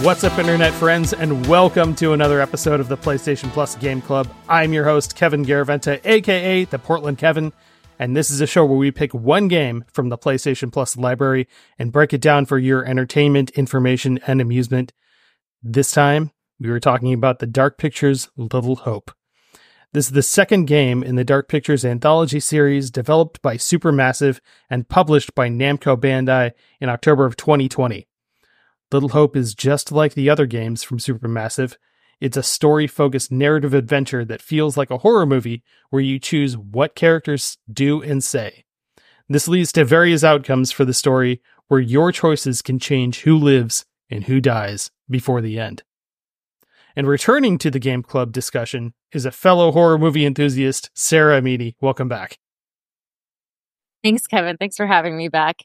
What's up, Internet friends, and welcome to another episode of the PlayStation Plus Game Club. I'm your host, Kevin Garaventa, aka the Portland Kevin, and this is a show where we pick one game from the PlayStation Plus library and break it down for your entertainment, information, and amusement. This time, we were talking about the Dark Pictures Little Hope. This is the second game in the Dark Pictures anthology series developed by Supermassive and published by Namco Bandai in October of 2020. Little Hope is just like the other games from Supermassive. It's a story-focused narrative adventure that feels like a horror movie where you choose what characters do and say. This leads to various outcomes for the story where your choices can change who lives and who dies before the end. And returning to the Game Club discussion is a fellow horror movie enthusiast, Sarah Amini. Welcome back. Thanks, Kevin. Thanks for having me back.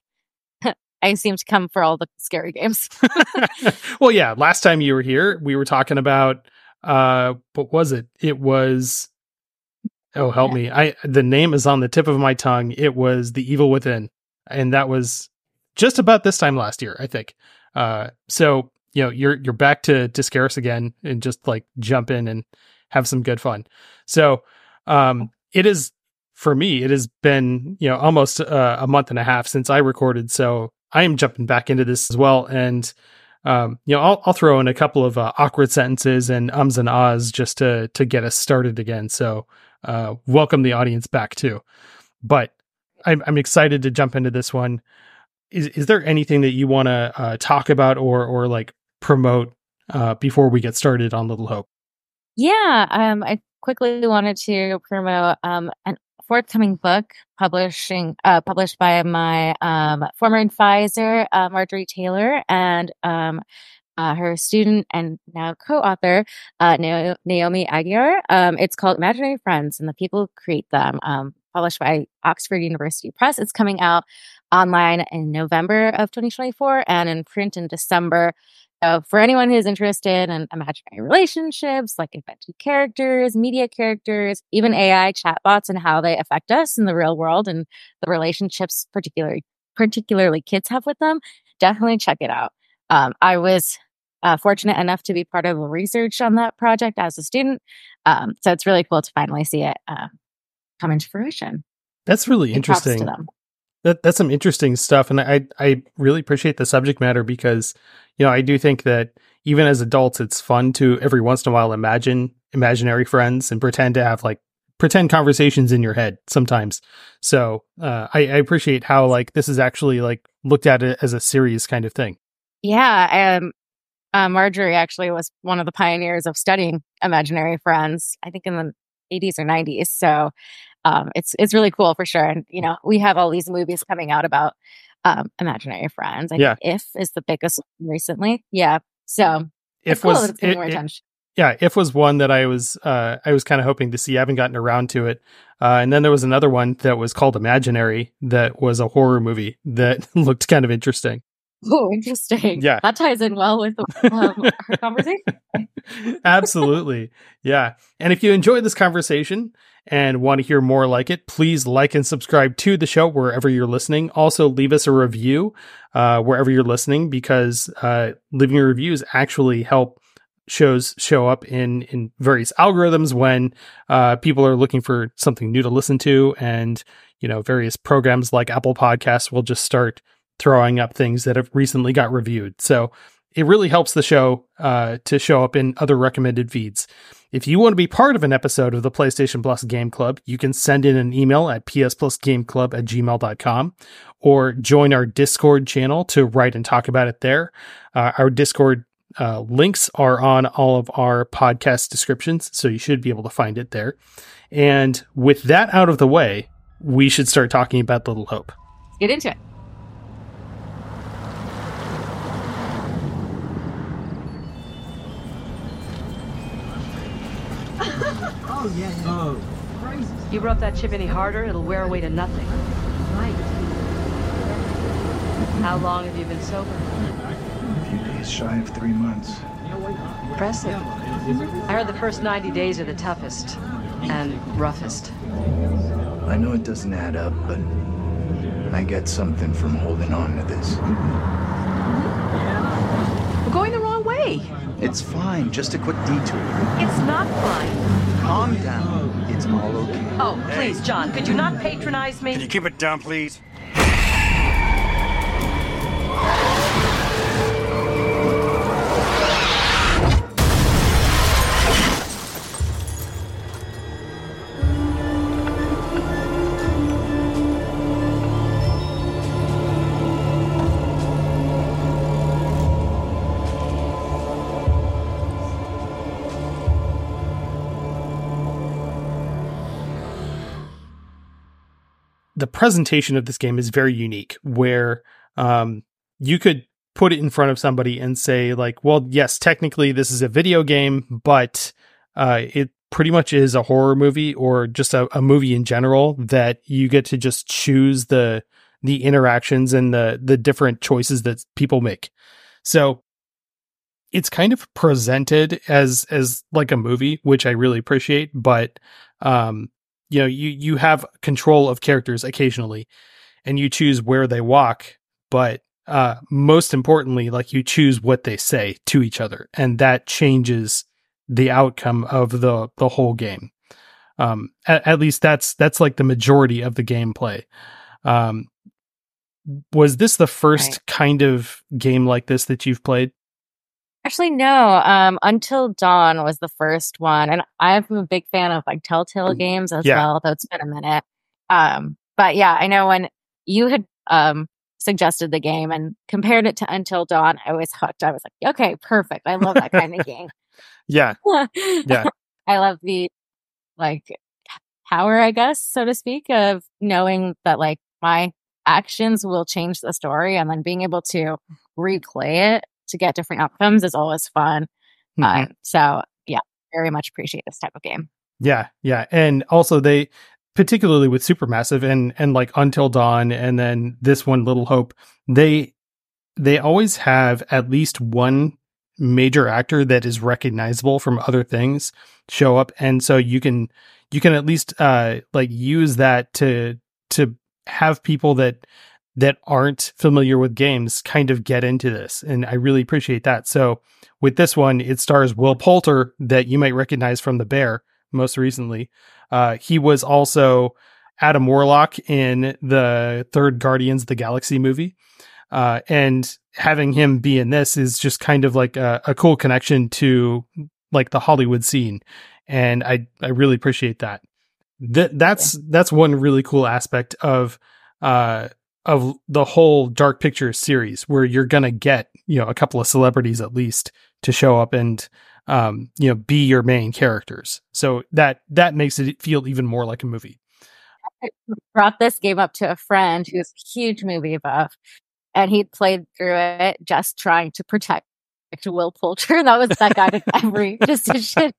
I seem to come for all the scary games. Well, yeah, last time you were here, we were talking about, what was it? It was, oh, help me. The name is on the tip of my tongue. It was The Evil Within. And that was just about this time last year, I think. So, you know, you're back to scare us again and just like jump in and have some good fun. So, it is, for me, it has been, you know, almost a month and a half since I recorded. So I am jumping back into this as well. And, you know, I'll throw in a couple of awkward sentences and ums and ahs just to get us started again. So welcome the audience back too. But I'm excited to jump into this one. Is there anything that you want to talk about or like promote before we get started on Little Hope? Yeah, I quickly wanted to promote an forthcoming book published by my former advisor, Marjorie Taylor, and her student and now co-author, Naomi Aguiar. It's called Imaginary Friends and the People Who Create Them, published by Oxford University Press. It's coming out online in November of 2024 and in print in December. So for anyone who's interested in imaginary relationships, like invented characters, media characters, even AI chatbots and how they affect us in the real world and the relationships particularly kids have with them, definitely check it out. I was fortunate enough to be part of the research on that project as a student. So it's really cool to finally see it come into fruition. That's really interesting. Props to them. That's some interesting stuff. And I really appreciate the subject matter because, you know, I do think that even as adults, it's fun to every once in a while imagine imaginary friends and pretend to have like pretend conversations in your head sometimes. So I appreciate how like this is actually like looked at it as a serious kind of thing. Yeah. Marjorie actually was one of the pioneers of studying imaginary friends, I think in the 80s or 90s. So it's really cool for sure. And, you know, we have all these movies coming out about imaginary friends. I think If is the biggest one recently. Yeah. So If cool was it's getting more attention. Yeah, If was one that I was kind of hoping to see. I haven't gotten around to it. And then there was another one that was called Imaginary that was a horror movie that looked kind of interesting. Oh, interesting. Yeah. That ties in well with our conversation. Absolutely. Yeah. And if you enjoyed this conversation and want to hear more like it, please like and subscribe to the show wherever you're listening. Also, leave us a review wherever you're listening because leaving reviews actually help shows show up in various algorithms when people are looking for something new to listen to. And, you know, various programs like Apple Podcasts will just start throwing up things that have recently got reviewed. So it really helps the show to show up in other recommended feeds. If you want to be part of an episode of the PlayStation Plus Game Club, you can send in an email at psplusgameclub@gmail.com or join our Discord channel to write and talk about it there. Our Discord links are on all of our podcast descriptions, so you should be able to find it there. And with that out of the way, we should start talking about Little Hope. Let's get into it. Oh, yeah. Oh. Crazy. You rub that chip any harder, it'll wear away to nothing. Right. How long have you been sober? A few days shy of 3 months. Impressive. I heard the first 90 days are the toughest and roughest. I know it doesn't add up, but I get something from holding on to this. We're going the wrong way. okay. It's fine, just a quick detour. It's not fine. Calm down. It's all okay. Oh, please, John, could you not patronize me? Can you keep it down, please? The presentation of this game is very unique, where you could put it in front of somebody and say, like, well, yes, technically this is a video game, but it pretty much is a horror movie or just a movie in general, that you get to just choose the interactions and the different choices that people make. So it's kind of presented as like a movie, which I really appreciate, but you have control of characters occasionally and you choose where they walk, but most importantly, like, you choose what they say to each other, and that changes the outcome of the whole game. At least that's like the majority of the gameplay. Was this the first kind of game like this that you've played? Actually, no. Until Dawn was the first one, and I'm a big fan of like Telltale games as well, though it's been a minute. But yeah, I know when you had suggested the game and compared it to Until Dawn, I was hooked. I was like, okay, perfect. I love that kind of game. Yeah. Yeah. I love the like power, I guess, so to speak, of knowing that like my actions will change the story, and then being able to replay it to get different outcomes is always fun. Mm-hmm. So yeah, very much appreciate this type of game. Yeah. Yeah. And also they, particularly with Supermassive and like Until Dawn, and then this one, Little Hope, they always have at least one major actor that is recognizable from other things show up. And so you can at least like use that to have people that aren't familiar with games kind of get into this. And I really appreciate that. So with this one, it stars Will Poulter, that you might recognize from The Bear most recently. He was also Adam Warlock in the third Guardians of the Galaxy movie. And having him be in this is just kind of like a cool connection to like the Hollywood scene. And I really appreciate that. That's one really cool aspect of the whole Dark Pictures series, where you're going to get, a couple of celebrities at least to show up and, be your main characters. So that makes it feel even more like a movie. I brought this game up to a friend who's a huge movie buff, and he'd played through it just trying to protect Will Poulter. That was that guy to every decision.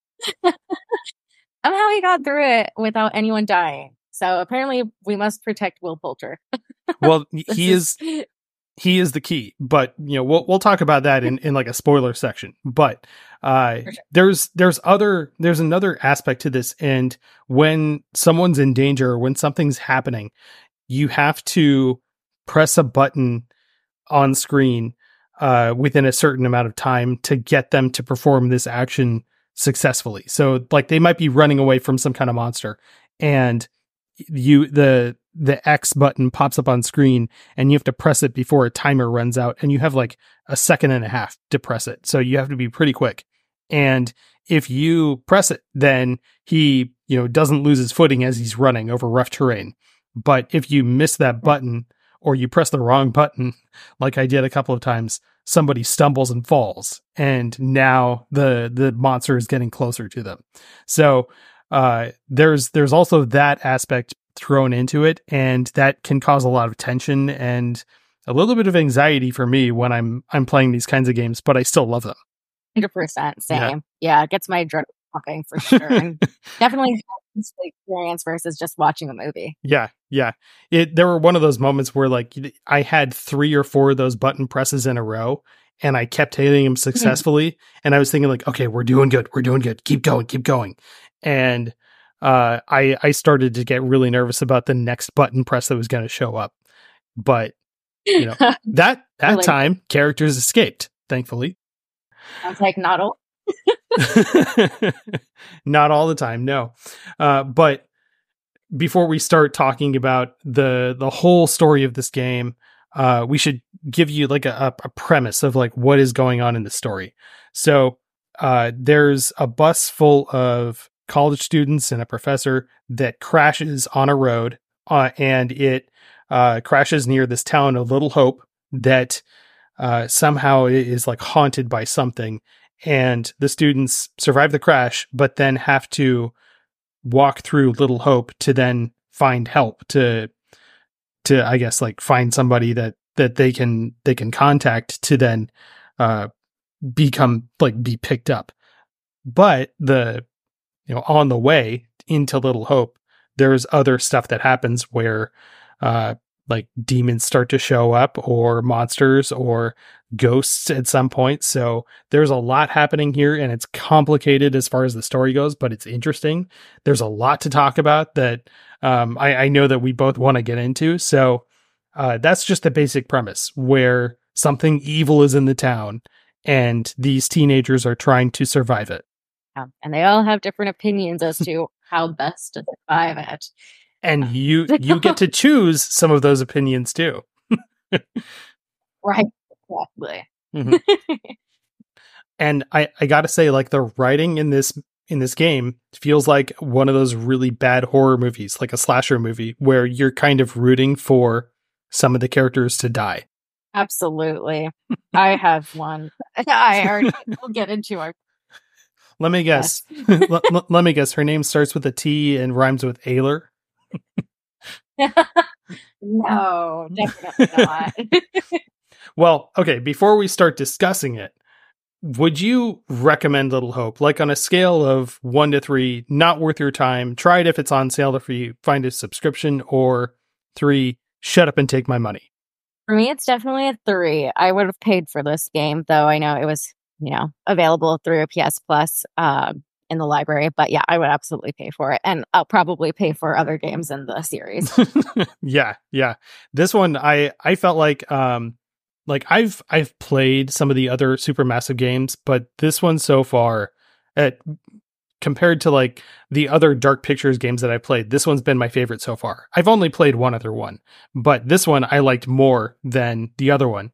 Somehow he got through it without anyone dying. So apparently we must protect Will Poulter. Well, he is the key, but we'll talk about that in like a spoiler section. But there's another aspect to this, and when someone's in danger or when something's happening, you have to press a button on screen within a certain amount of time to get them to perform this action successfully. So like they might be running away from some kind of monster, and the X button pops up on screen, and you have to press it before a timer runs out, and you have like a second and a half to press it. So you have to be pretty quick. And if you press it, then he, doesn't lose his footing as he's running over rough terrain. But if you miss that button, or you press the wrong button, like I did a couple of times, somebody stumbles and falls, and now the monster is getting closer to them. So there's also that aspect thrown into it, and that can cause a lot of tension and a little bit of anxiety for me when I'm playing these kinds of games, but I still love them. 100% same. Yeah, it gets my adrenaline pumping for sure. And definitely the experience versus just watching a movie. Yeah. There were one of those moments where like I had 3 or 4 of those button presses in a row, and I kept hitting them successfully. And I was thinking like, okay, we're doing good. Keep going. And I started to get really nervous about the next button press that was going to show up. But that really? Time characters escaped, thankfully. I was like, not all. Not all the time, no. But before we start talking about the whole story of this game, we should give you like a premise of like what is going on in the story. So there's a bus full of college students and a professor that crashes on a road, and it crashes near this town of Little Hope that somehow is like haunted by something. And the students survive the crash, but then have to walk through Little Hope to then find help to I guess like find somebody that they can contact to then be picked up. But on the way into Little Hope, there's other stuff that happens where like demons start to show up, or monsters, or ghosts at some point. So there's a lot happening here, and it's complicated as far as the story goes, but it's interesting. There's a lot to talk about that I know that we both want to get into. So that's just the basic premise, where something evil is in the town and these teenagers are trying to survive it. Yeah. And they all have different opinions as to how best to survive it. And you get to choose some of those opinions too. Right. Exactly. Mm-hmm. And I gotta say, like, the writing in this game feels like one of those really bad horror movies, like a slasher movie, where you're kind of rooting for some of the characters to die. Absolutely. I have one. I already will get into our. Let me guess. Let me guess. Her name starts with a T and rhymes with Ayler. No, definitely not. Well, okay, before we start discussing it, would you recommend Little Hope? Like, on a scale of 1 to 3, not worth your time, try it if it's on sale if you find a subscription, or 3, shut up and take my money? For me, it's definitely a 3. I would have paid for this game, though I know it was, available through PS Plus in the library. But yeah, I would absolutely pay for it. And I'll probably pay for other games in the series. Yeah. This one, I felt like I've played some of the other Supermassive games, but this one so far, compared to like the other Dark Pictures games that I played, this one's been my favorite so far. I've only played one other one, but this one I liked more than the other one.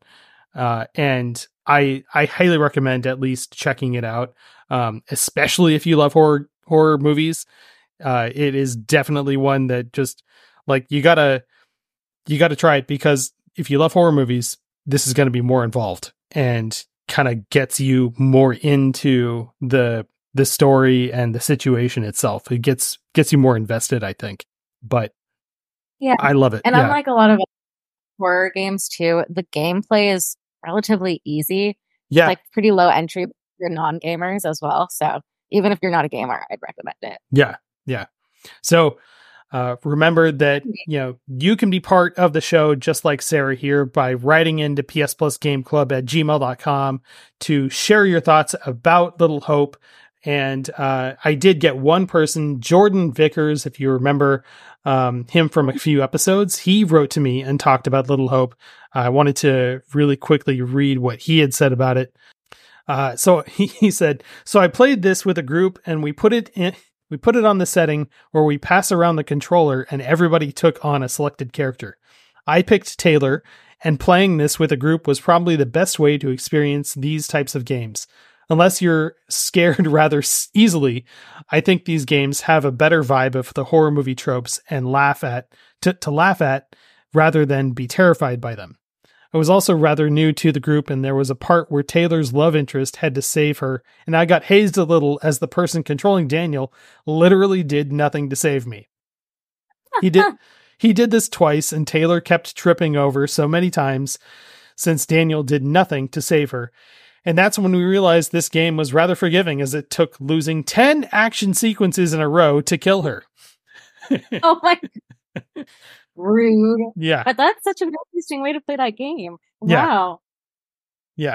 And I highly recommend at least checking it out. Especially if you love horror movies. It is definitely one that just like, you gotta try it, because if you love horror movies, this is going to be more involved and kind of gets you more into the story and the situation itself. It gets you more invested, I think. But yeah, I love it. And unlike a lot of horror games too, the gameplay is relatively easy. Yeah, it's like pretty low entry for non-gamers as well. So even if you're not a gamer, I'd recommend it. Yeah. So remember that, you can be part of the show just like Sarah here by writing into psplusgameclub@gmail.com to share your thoughts about Little Hope. And I did get one person, Jordan Vickers, if you remember him from a few episodes. He wrote to me and talked about Little Hope. I wanted to really quickly read what he had said about it. So he said, "So I played this with a group, and we put it on the setting where we pass around the controller and everybody took on a selected character. I picked Taylor, and playing this with a group was probably the best way to experience these types of games. Unless you're scared rather easily, I think these games have a better vibe of the horror movie tropes and to laugh at rather than be terrified by them. I was also rather new to the group, and there was a part where Taylor's love interest had to save her, and I got hazed a little as the person controlling Daniel literally did nothing to save me. He did this twice, and Taylor kept tripping over so many times since Daniel did nothing to save her. And that's when we realized this game was rather forgiving, as it took losing 10 action sequences in a row to kill her." Oh my God. Rude. Yeah. But that's such an interesting way to play that game. Wow. Yeah.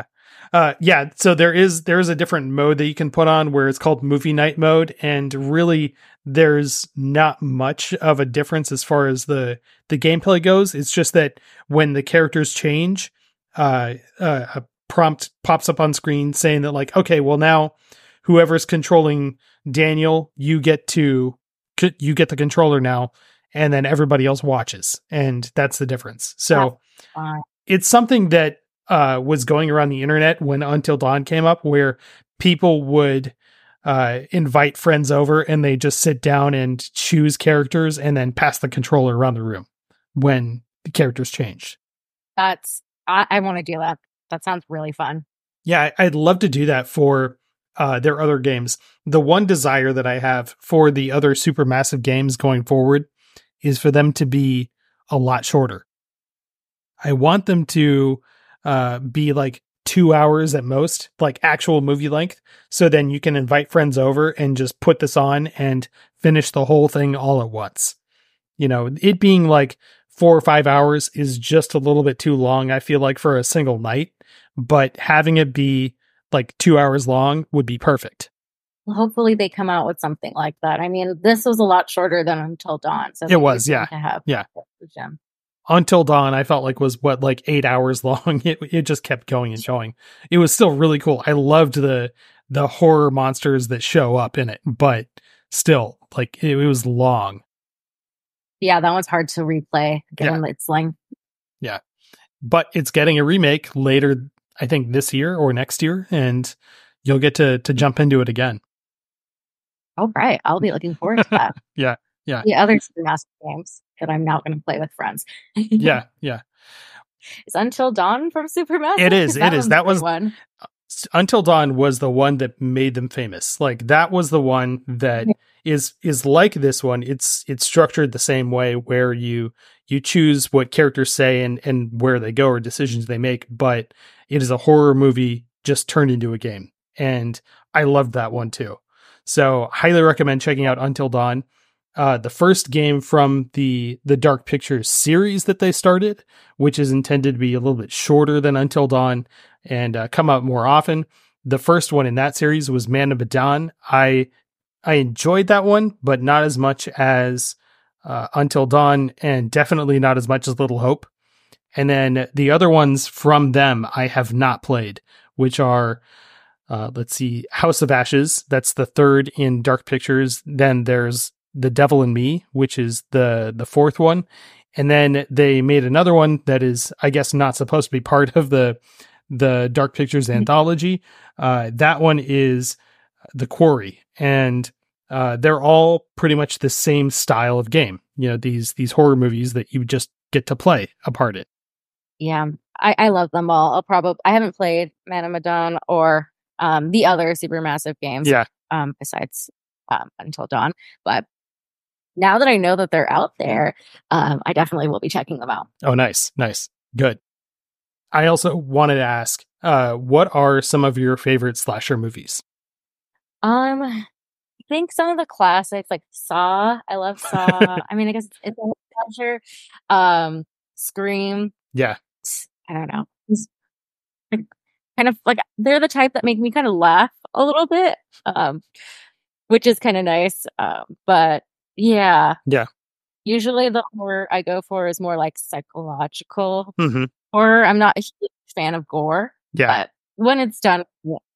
So there is a different mode that you can put on where it's called movie night mode. And really there's not much of a difference as far as the gameplay goes. It's just that when the characters change, a prompt pops up on screen saying that like, okay, well now whoever's controlling Daniel, you get the controller now, and then everybody else watches, and that's the difference. So it's something that was going around the internet when Until Dawn came up, where people would invite friends over and they just sit down and choose characters and then pass the controller around the room when the characters changed. I want to do that. That sounds really fun. Yeah, I'd love to do that for their other games. The one desire that I have for the other Supermassive games going forward is for them to be a lot shorter. I want them to be like 2 hours at most, like actual movie length. So then you can invite friends over and just put this on and finish the whole thing all at once. You know, it being like 4 or 5 hours is just a little bit too long, I feel like, for a single night, but having it be like 2 hours long would be perfect. Well, hopefully they come out with something like that. I mean, this was a lot shorter than Until Dawn. So it was, yeah. Yeah. Until Dawn, I felt like was like 8 hours long. It just kept going and going. It was still really cool. I loved the horror monsters that show up in it, but still, like it was long. Yeah, that one's hard to replay given its length. Yeah, but it's getting a remake later, I think this year or next year, and you'll get to jump into it again. All right, I'll be looking forward to that. Yeah. The other Supermassive games that I'm now going to play with friends. Yeah. Is Until Dawn from Supermassive? It is. That was one. Until Dawn was the one that made them famous. Like that was the one that is like this one. It's structured the same way, where you choose what characters say and where they go or decisions they make, but it is a horror movie just turned into a game. And I loved that one too. So highly recommend checking out Until Dawn. The first game from the Dark Pictures series that they started, which is intended to be a little bit shorter than Until Dawn and come out more often. The first one in that series was Man of Medan. I enjoyed that one, but not as much as Until Dawn, and definitely not as much as Little Hope. And then the other ones from them I have not played, which are, let's see, House of Ashes. That's the third in Dark Pictures. Then there's The Devil in Me, which is the fourth one. And then they made another one that is, I guess, not supposed to be part of the Dark Pictures anthology. That one is The Quarry. And they're all pretty much the same style of game. You know, these horror movies that you just get to play a part in. Yeah, I love them all. I haven't played Man of Medan or the other Supermassive games. Yeah. Besides Until Dawn, but now that I know that they're out there, I definitely will be checking them out. Oh, nice. Good. I also wanted to ask, what are some of your favorite slasher movies? I think some of the classics, like Saw. I love Saw. I mean, I guess it's a slasher. Scream. Yeah. I don't know. It's kind of like they're the type that make me kind of laugh a little bit, which is kind of nice. But yeah. Usually the horror I go for is more like psychological horror. I'm not a huge fan of gore. Yeah. But when it's done,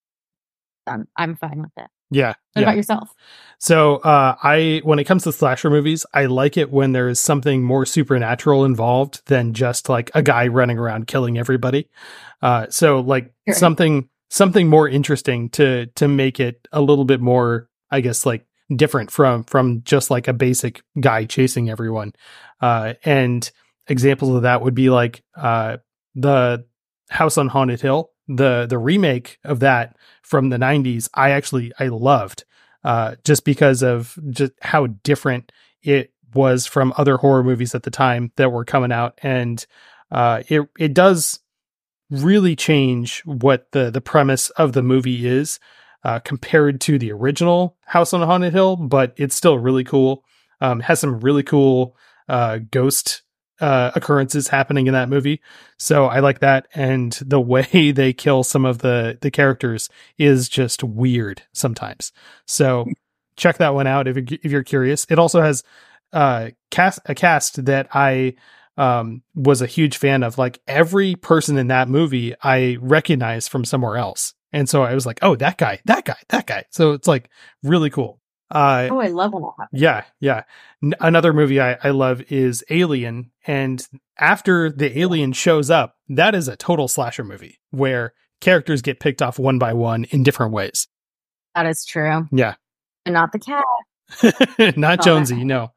I'm fine with it. Yeah. What about yourself? So when it comes to slasher movies, I like it when there is something more supernatural involved than just like a guy running around killing everybody. So like something more interesting to make it a little bit more, I guess, like different from just like a basic guy chasing everyone. And examples of that would be like the House on Haunted Hill. The remake of that from the 90s, I loved, just because of just how different it was from other horror movies at the time that were coming out. And it does really change what the premise of the movie is compared to the original House on Haunted Hill, but it's still really cool. Has some really cool ghost occurrences happening in that movie. So I like that. And the way they kill some of the characters is just weird sometimes. So check that one out if you're curious. It also has a cast that I was a huge fan of. Like, every person in that movie I recognize from somewhere else. And so I was like, oh, that guy. So it's like really cool. I love when that happens. Yeah. Another movie I love is Alien. And after the alien shows up, that is a total slasher movie where characters get picked off one by one in different ways. That is true. Yeah. And not the cat. Not Jonesy. No.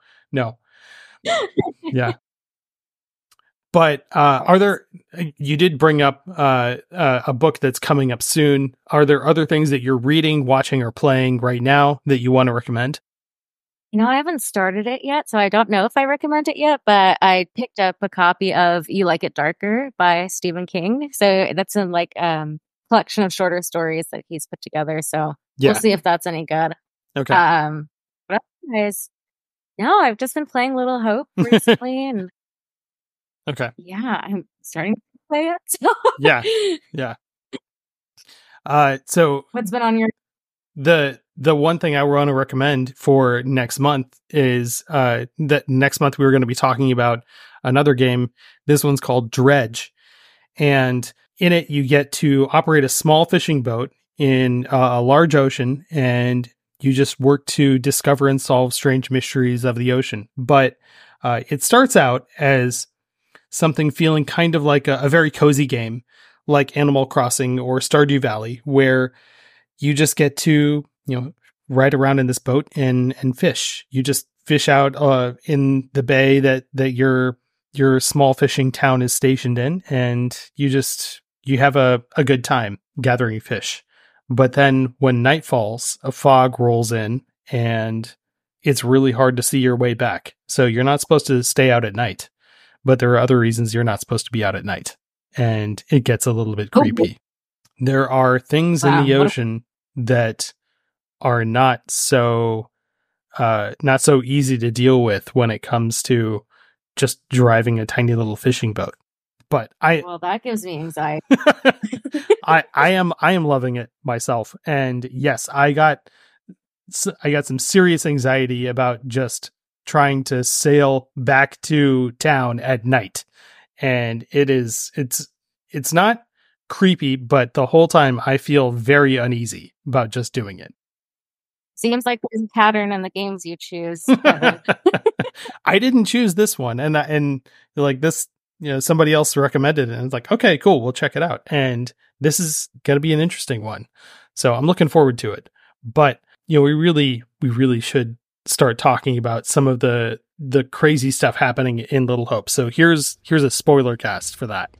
Yeah. But you did bring up a book that's coming up soon. Are there other things that you're reading, watching, or playing right now that you want to recommend? I haven't started it yet, so I don't know if I recommend it yet, but I picked up a copy of You Like It Darker by Stephen King. So that's a collection of shorter stories that he's put together. So we'll see if that's any good. Okay. But otherwise, no, I've just been playing Little Hope recently, and okay. Yeah, I'm starting to play it. So. Yeah. So what's been on your? The one thing I want to recommend for next month is that next month we were going to be talking about another game. This one's called Dredge, and in it you get to operate a small fishing boat in a large ocean, and you just work to discover and solve strange mysteries of the ocean. But it starts out as something feeling kind of like a very cozy game, like Animal Crossing or Stardew Valley, where you just get to, ride around in this boat and fish. You just fish out in the bay that your small fishing town is stationed in, and you have a good time gathering fish. But then when night falls, a fog rolls in, and it's really hard to see your way back. So you're not supposed to stay out at night, but there are other reasons you're not supposed to be out at night, and it gets a little bit creepy. There are things in the ocean that are not so easy to deal with when it comes to just driving a tiny little fishing boat. But that gives me anxiety. I am loving it myself. And yes, I got some serious anxiety about just trying to sail back to town at night. And it's not creepy, but the whole time I feel very uneasy about just doing it. Seems like there's a pattern in the games you choose. I didn't choose this one, and like this, somebody else recommended it, and it's like, okay, cool, we'll check it out. And this is going to be an interesting one, so I'm looking forward to it. But we really should start talking about some of the crazy stuff happening in Little Hope. So here's a spoiler cast for that.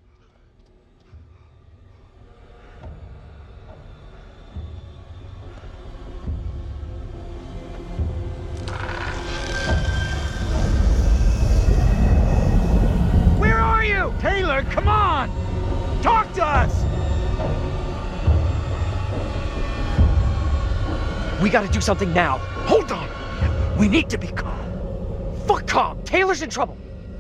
Taylor, come on! Talk to us! We gotta do something now. Hold on! We need to be calm. Fuck calm! Taylor's in trouble!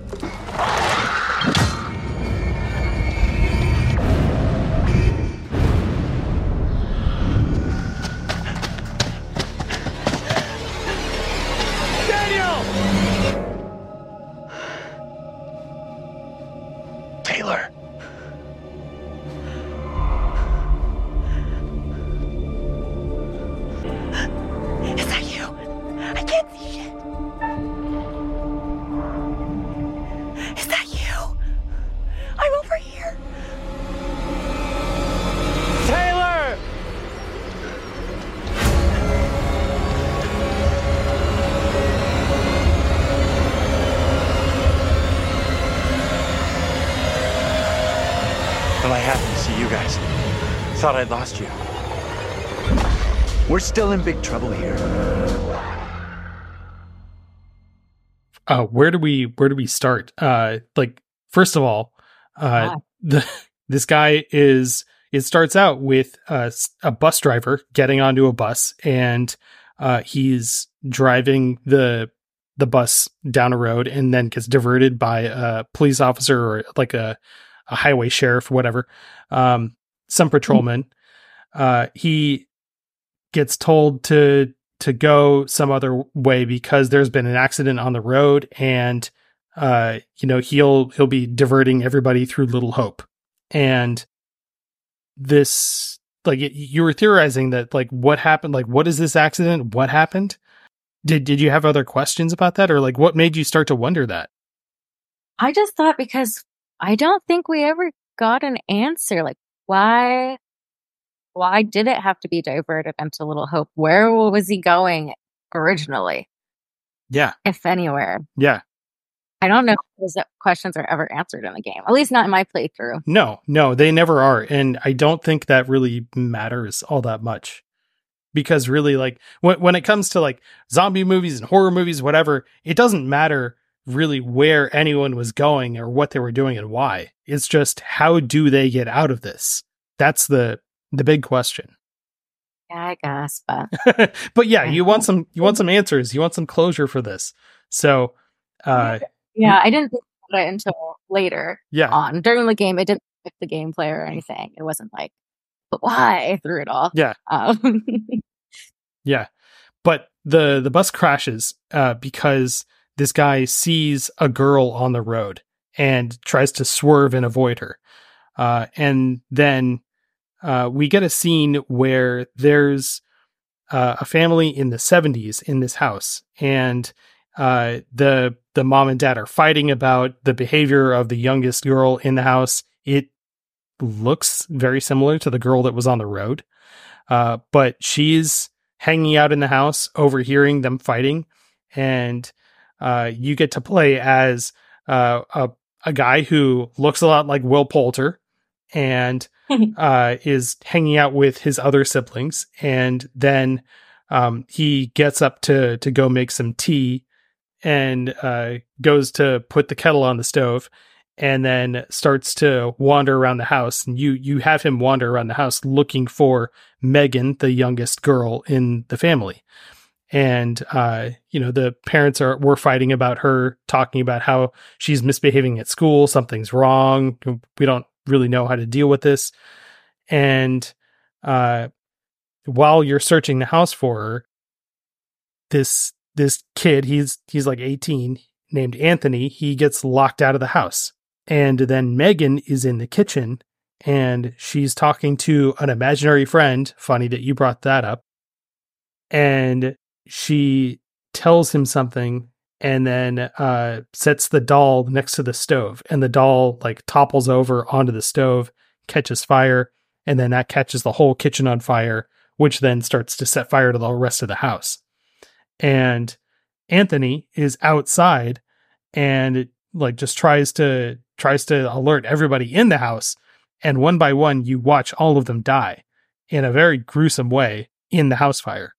Taylor. Is that you? I can't see shit. Is that you? I'm over here. Taylor! Well, I happened to see you guys. Thought I'd lost you. We're still in big trouble here. Where do we start? First of all, this guy it starts out with a bus driver getting onto a bus, and he's driving the bus down a road, and then gets diverted by a police officer or like a highway sheriff, whatever, some patrolman. He gets told to go some other way because there's been an accident on the road, and he'll be diverting everybody through Little Hope. And this, like, you were theorizing that, like, what happened? Like, what is this accident? What happened? Did you have other questions about that? Or, like, what made you start to wonder that? I just thought, because I don't think we ever got an answer. Like, why did it have to be diverted into Little Hope? Where was he going originally? Yeah. If anywhere. Yeah. I don't know if those questions are ever answered in the game. At least not in my playthrough. No, they never are. And I don't think that really matters all that much. Because really, like, when it comes to, like, zombie movies and horror movies, whatever, it doesn't matter really where anyone was going or what they were doing and why. It's just, how do they get out of this? That's the big question. Yeah, I guess, but but yeah, you want some answers. You want some closure for this. So, yeah, I didn't think about it until later on. During the game, it didn't affect the gameplay or anything. It wasn't like, but why through it all? Yeah. Yeah. But the bus crashes because this guy sees a girl on the road and tries to swerve and avoid her. And then we get a scene where there's a family in the 70s in this house, and the mom and dad are fighting about the behavior of the youngest girl in the house. It looks very similar to the girl that was on the road, but she's hanging out in the house, overhearing them fighting, and you get to play as a guy who looks a lot like Will Poulter and is hanging out with his other siblings. And then he gets up to go make some tea and goes to put the kettle on the stove, and then starts to wander around the house. And you have him wander around the house looking for Megan, the youngest girl in the family. And, the parents were fighting about her, talking about how she's misbehaving at school. Something's wrong. We don't really know how to deal with this. And while you're searching the house for her, this kid, he's like 18, named Anthony, he gets locked out of the house. And then Megan is in the kitchen, and she's talking to an imaginary friend. Funny that you brought that up. And she tells him something, and then sets the doll next to the stove, and the doll, like, topples over onto the stove, catches fire, and then that catches the whole kitchen on fire, which then starts to set fire to the rest of the house. And Anthony is outside and, like, just tries to alert everybody in the house, and one by one you watch all of them die in a very gruesome way in the house fire.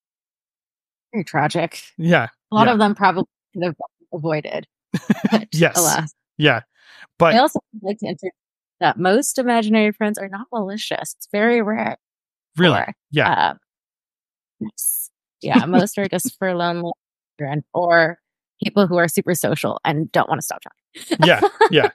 Very tragic. Yeah. A lot of them probably could have been avoided. Yes. Alas. Yeah. But I also like to introduce that most imaginary friends are not malicious. It's very rare. Really? Yeah. Yes. Yeah. Most are just for lonely children or people who are super social and don't want to stop talking. Yeah.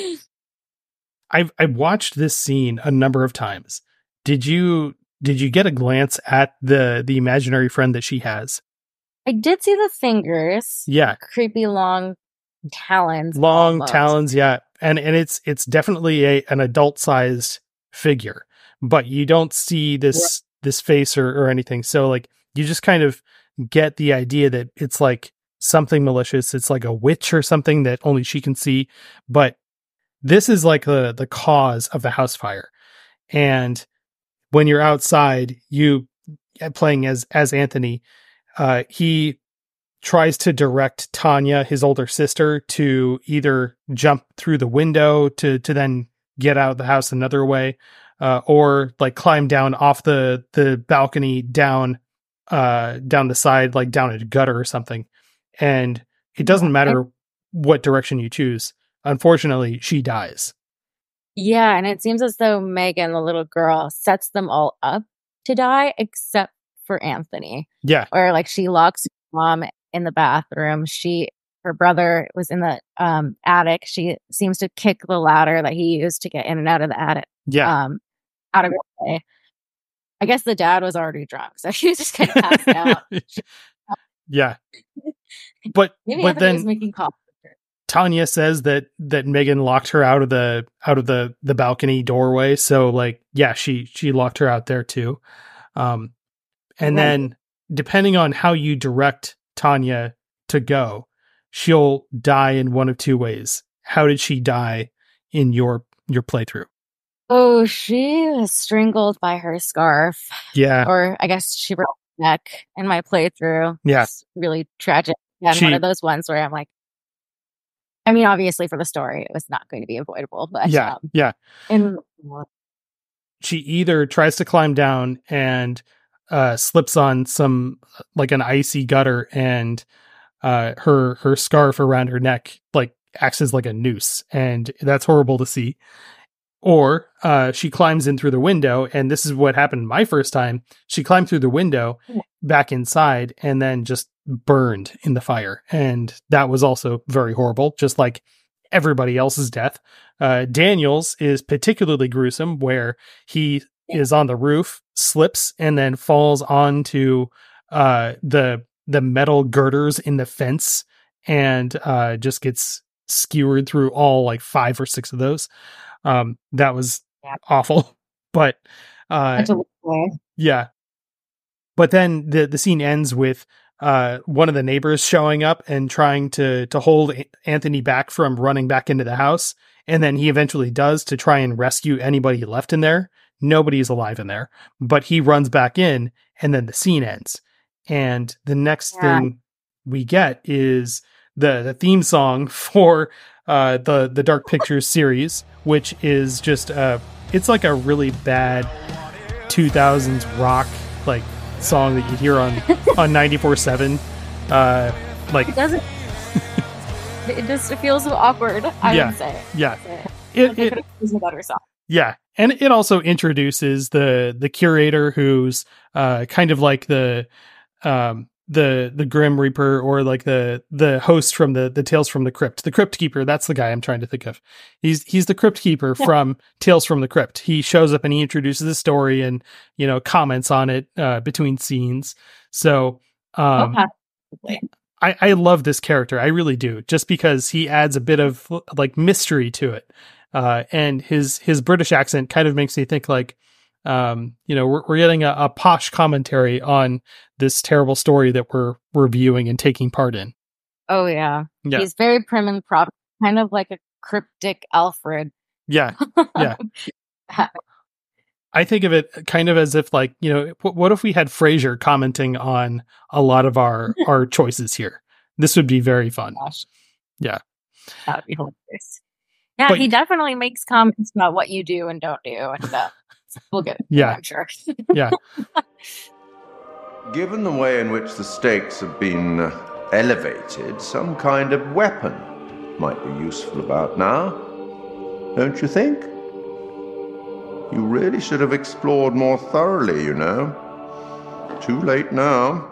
I've watched this scene a number of times. Did you get a glance at the imaginary friend that she has? I did see the fingers. Yeah. Creepy long talons. Long almost. talons, yeah. And it's definitely an adult-sized figure, but you don't see this face or anything. So, like, you just kind of get the idea that it's like something malicious. It's like a witch or something that only she can see. But this is like the cause of the house fire. And when you're outside, you playing as Anthony, he tries to direct Tanya, his older sister, to either jump through the window to then get out of the house another way, or like climb down off the balcony down the side, like down a gutter or something. And it doesn't matter what direction you choose. Unfortunately, she dies. Yeah, and it seems as though Megan, the little girl, sets them all up to die except for Anthony. Yeah. Or like she locks mom in the bathroom. Her brother was in the attic. She seems to kick the ladder that he used to get in and out of the attic. Yeah. Out of her way. I guess the dad was already drunk, so he was just kind of passed out. Yeah. But Maybe Anthony then was making coffee. Tanya says that Megan locked her out of the balcony doorway. So like, yeah, she locked her out there too. And then depending on how you direct Tanya to go, she'll die in one of two ways. How did she die in your playthrough? Oh, she was strangled by her scarf. Yeah. Or I guess she broke her neck in my playthrough. Yeah. It's really tragic. And one of those ones where I'm like, I mean, obviously for the story, it was not going to be avoidable, but yeah. And she either tries to climb down and slips on some like an icy gutter, and her scarf around her neck like acts as like a noose, and that's horrible to see. Or she climbs in through the window, and this is what happened my first time. She climbed through the window back inside and then just burned in the fire. And that was also very horrible, just like everybody else's death. Daniel's is particularly gruesome, where he is on the roof, slips, and then falls onto the metal girders in the fence, and just gets skewered through all like 5 or 6 of those. That was awful, but yeah. But then the scene ends with one of the neighbors showing up and trying to hold Anthony back from running back into the house, and then he eventually does to try and rescue anybody left in there. Nobody's alive in there, but he runs back in, and then the scene ends. And the next thing we get is the theme song for the Dark Pictures series, which is just it's like a really bad 2000s rock like song that you hear on 94.7. Like it doesn't. It feels so awkward. I would say. Yeah. It was a better song. Yeah, and it also introduces the curator, who's kind of like the Grim Reaper, or like the host from the Tales from the Crypt, the Crypt Keeper. That's the guy I'm trying to think of. He's the Crypt Keeper from Tales from the Crypt. He shows up and he introduces the story and, you know, comments on it between scenes. So I love this character. I really do, just because he adds a bit of like mystery to it. And his British accent kind of makes me think like, you know, we're getting a posh commentary on this terrible story that we're reviewing and taking part in. Oh yeah. He's very prim and proper, kind of like a cryptic Alfred. Yeah. I think of it kind of as if, like, you know, what if we had Frasier commenting on a lot of our choices here? This would be very fun. Gosh. Yeah. That would be hilarious. Yeah, but he definitely makes comments about what you do and don't do, and we'll get it. Yeah, I'm sure. Yeah. Given the way in which the stakes have been elevated, some kind of weapon might be useful about now. Don't you think? You really should have explored more thoroughly, you know. Too late now.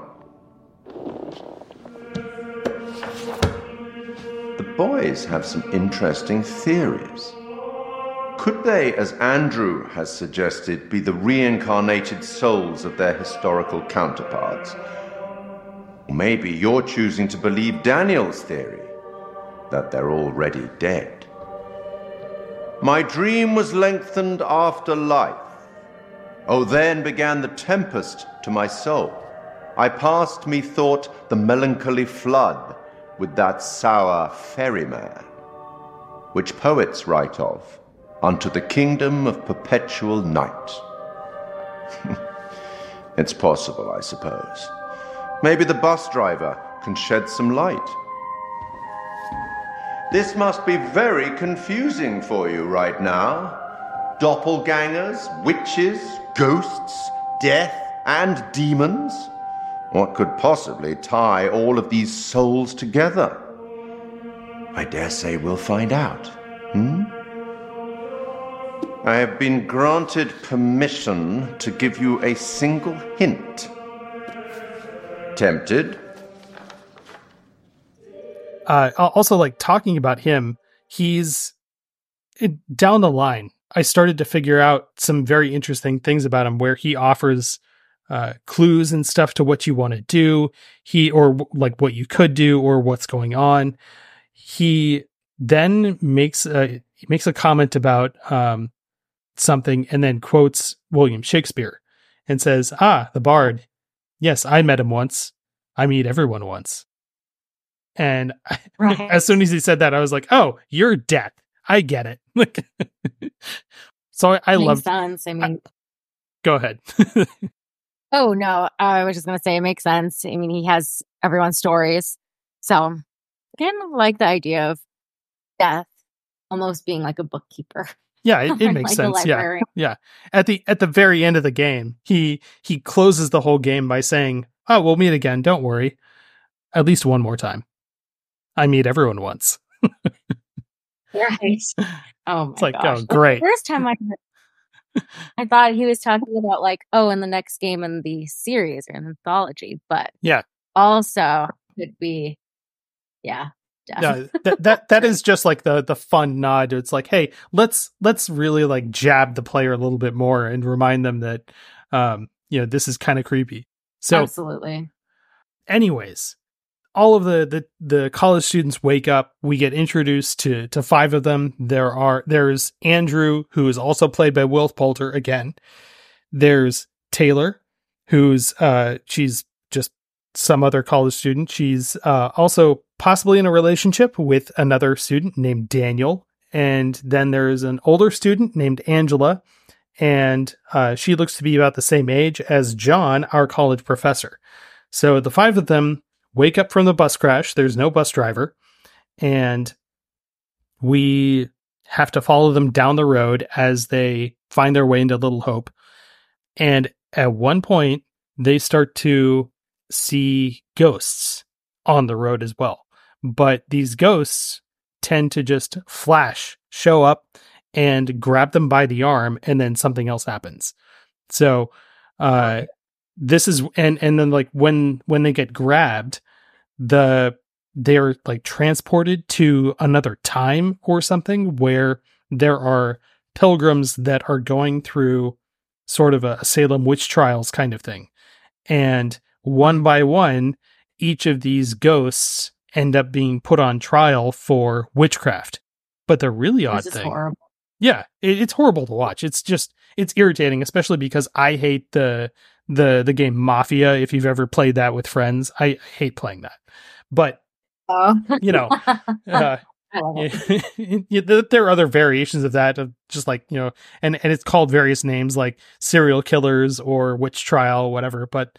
The boys have some interesting theories. Could they, as Andrew has suggested, be the reincarnated souls of their historical counterparts? Or maybe you're choosing to believe Daniel's theory, that they're already dead. My dream was lengthened after life. Oh, then began the tempest to my soul. I passed, methought, the melancholy flood with that sour ferryman, which poets write of, unto the kingdom of perpetual night. It's possible, I suppose. Maybe the bus driver can shed some light. This must be very confusing for you right now. Doppelgangers, witches, ghosts, death, and demons. What could possibly tie all of these souls together? I dare say we'll find out. I have been granted permission to give you a single hint. Tempted? Also, like, talking about him, he's down the line. I started to figure out some very interesting things about him, where he offers clues and stuff to what you want to do, or like what you could do, or what's going on. He then makes a comment about something, and then quotes William Shakespeare and says, the bard. Yes, I met him once. I meet everyone once. And Right. as soon as he said that, I was like, oh, you're death. I get it. Like, so I Makes love. sense. I mean, Go ahead. oh no, I was just gonna say it makes sense. I mean, he has everyone's stories, so I kind of like the idea of death almost being like a bookkeeper. Yeah, it Or makes like a sense. Yeah, librarian. yeah. At the very end of the game, he closes the whole game by saying, "Oh, we'll meet again. Don't worry. At least one more time. I meet everyone once." Right. Oh my It's like, gosh. oh, great. First time I thought he was talking about like, in the next game in the series or an anthology, but Yeah. also could be, death. Yeah, that is just like the fun nod. It's like, hey, let's really like jab the player a little bit more and remind them that this is kind of creepy. So Absolutely. anyways, all of the college students wake up. We get introduced to 5 of them. There's Andrew, who is also played by Will Poulter again. There's Taylor, who's she's just some other college student. She's also possibly in a relationship with another student named Daniel. And then there's an older student named Angela, and she looks to be about the same age as John, our college professor. So the 5 of them wake up from the bus crash. There's no bus driver, and we have to follow them down the road as they find their way into Little Hope. And at one point, they start to see ghosts on the road as well. But these ghosts tend to just show up and grab them by the arm, and then something else happens. So this is and then like when they get grabbed, they're like transported to another time or something where there are pilgrims that are going through sort of a Salem witch trials kind of thing. And one by one, each of these ghosts end up being put on trial for witchcraft. But the really odd thing, horrible. yeah, it's horrible to watch. It's irritating, especially because I hate the game Mafia. If you've ever played that with friends, I hate playing that. But you know, I love it. there are other variations of that, of just like, and it's called various names like serial killers or witch trial, whatever. But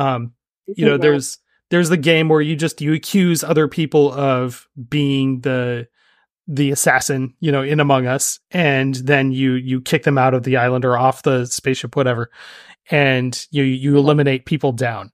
there's the game where you accuse other people of being the assassin, in Among Us, and then you kick them out of the island or off the spaceship, whatever, and you eliminate people down.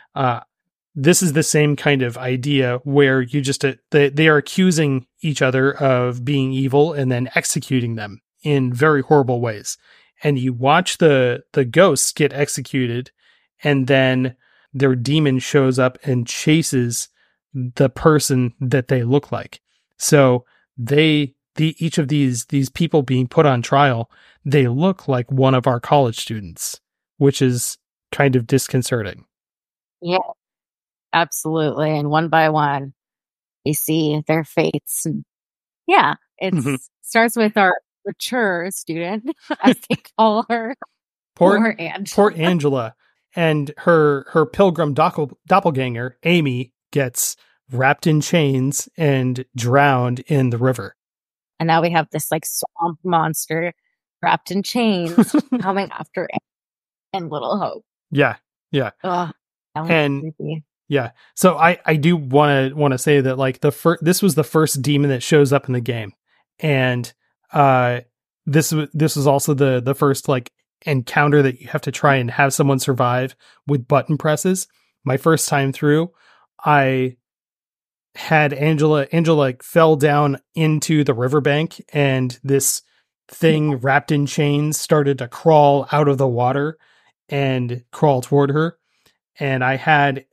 This is the same kind of idea where you just they are accusing each other of being evil and then executing them in very horrible ways. And you watch the ghosts get executed, and then their demon shows up and chases the person that they look like. So each of these people being put on trial, they look like one of our college students, which is kind of disconcerting. Yeah, absolutely. And one by one, we see their fates. And yeah, it starts with our mature student, as they call her. Poor Angela. Angela. And her pilgrim doppelganger, Amy, gets wrapped in chains and drowned in the river. And now we have this like swamp monster wrapped in chains coming after and Little Hope. Yeah. Yeah. Ugh, that was creepy. Yeah. So I do want to say that like this was the first demon that shows up in the game. And this was also the first like encounter that you have to try and have someone survive with button presses. My first time through, I had Angela like fell down into the riverbank, and this thing wrapped in chains started to crawl out of the water and crawl toward her. And I had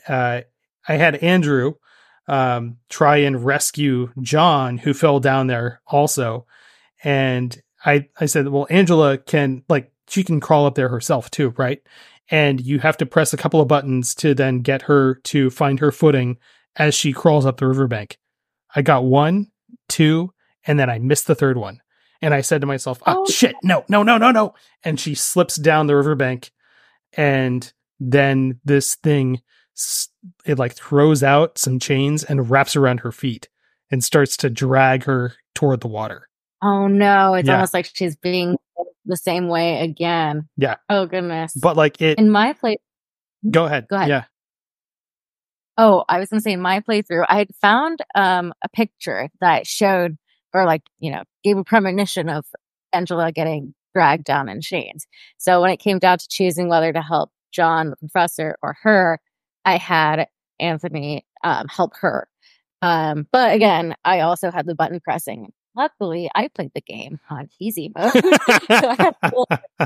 Andrew try and rescue John, who fell down there also. And I said, well, Angela she can crawl up there herself too, right? And you have to press a couple of buttons to then get her to find her footing as she crawls up the riverbank. I got 1, 2, and then I missed the third one. And I said to myself, Oh. shit, no. And she slips down the riverbank, and then this thing, it like throws out some chains and wraps around her feet and starts to drag her toward the water. Oh no, it's Yeah. almost like she's being the same way again. Yeah. Oh goodness. But like it, in my play, go ahead. Go ahead. Yeah. oh, I was gonna say in my playthrough, I had found a picture that showed, or like, gave a premonition of Angela getting dragged down in chains. So when it came down to choosing whether to help John, the professor, or her, I had Anthony help her. But again, I also had the button pressing. Luckily, I played the game on easy mode. So I had to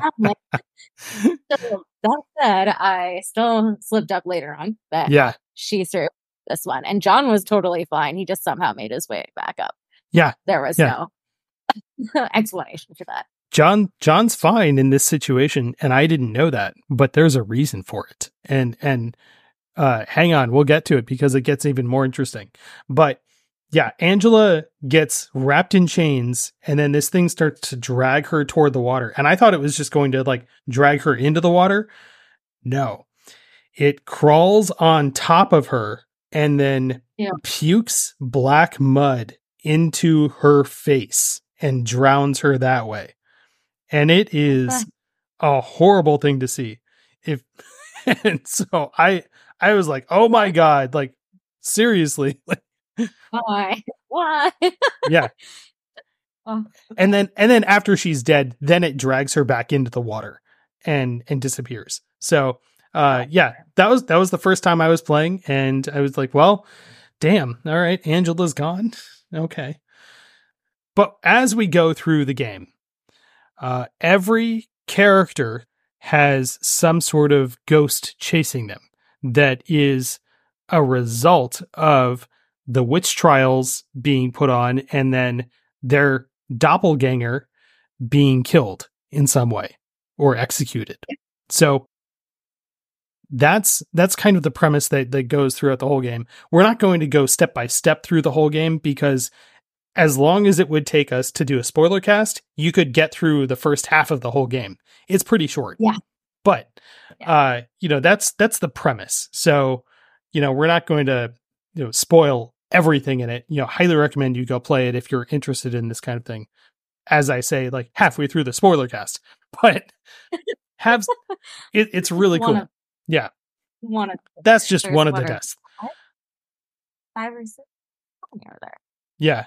so that said, I still slipped up later on that Yeah. she served this one. And John was totally fine. He just somehow made his way back up. Yeah. There was Yeah. no explanation for that. John's fine in this situation, and I didn't know that, but there's a reason for it. And hang on, we'll get to it because it gets even more interesting. But yeah, Angela gets wrapped in chains, and then this thing starts to drag her toward the water. And I thought it was just going to like drag her into the water. No, it crawls on top of her and then pukes black mud into her face and drowns her that way. And it is a horrible thing to see. And so I was like, oh my God, like seriously, like, Why? yeah. Oh. And then after she's dead, then it drags her back into the water and disappears. So yeah, that was the first time I was playing, and I was like, well, damn, all right, Angela's gone. Okay. But as we go through the game, every character has some sort of ghost chasing them that is a result of the witch trials being put on and then their doppelganger being killed in some way or executed. So that's kind of the premise that goes throughout the whole game. We're not going to go step by step through the whole game because as long as it would take us to do a spoiler cast, you could get through the first half of the whole game. It's pretty short. Yeah. But that's the premise. So, we're not going to spoil everything in it. Highly recommend you go play it if you're interested in this kind of thing. As I say, like halfway through the spoiler cast, but it's really cool. Yeah. That's just one of the deaths. 5 or 6 near there. Yeah.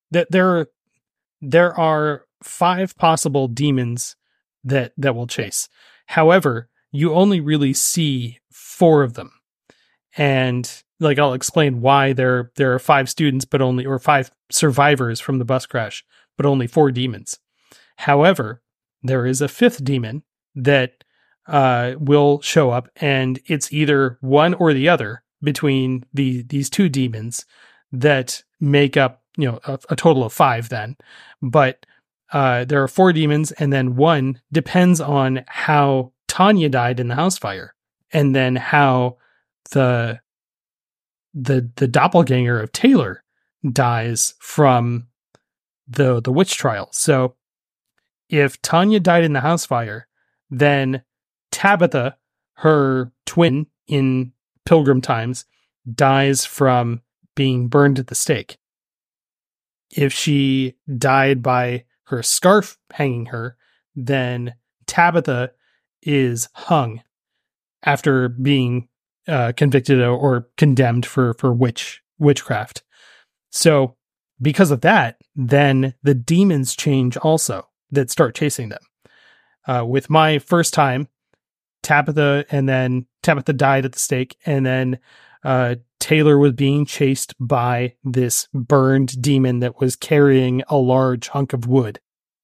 There are 5 possible demons that will chase. However, you only really see 4 of them. And like, I'll explain why there are 5 students, or 5 survivors from the bus crash, but only 4 demons. However, there is a 5th demon that will show up, and it's either one or the other between these 2 demons that make up, a total of 5 then. But there are 4 demons, and then one depends on how Tanya died in the house fire, and then how the doppelganger of Taylor dies from the witch trial. So if Tanya died in the house fire, then Tabitha, her twin in Pilgrim Times, dies from being burned at the stake. If she died by her scarf hanging her, then Tabitha is hung after being convicted or condemned for witchcraft. So because of that, then the demons change also that start chasing them. With my first time, Tabitha died at the stake, and then Taylor was being chased by this burned demon that was carrying a large hunk of wood.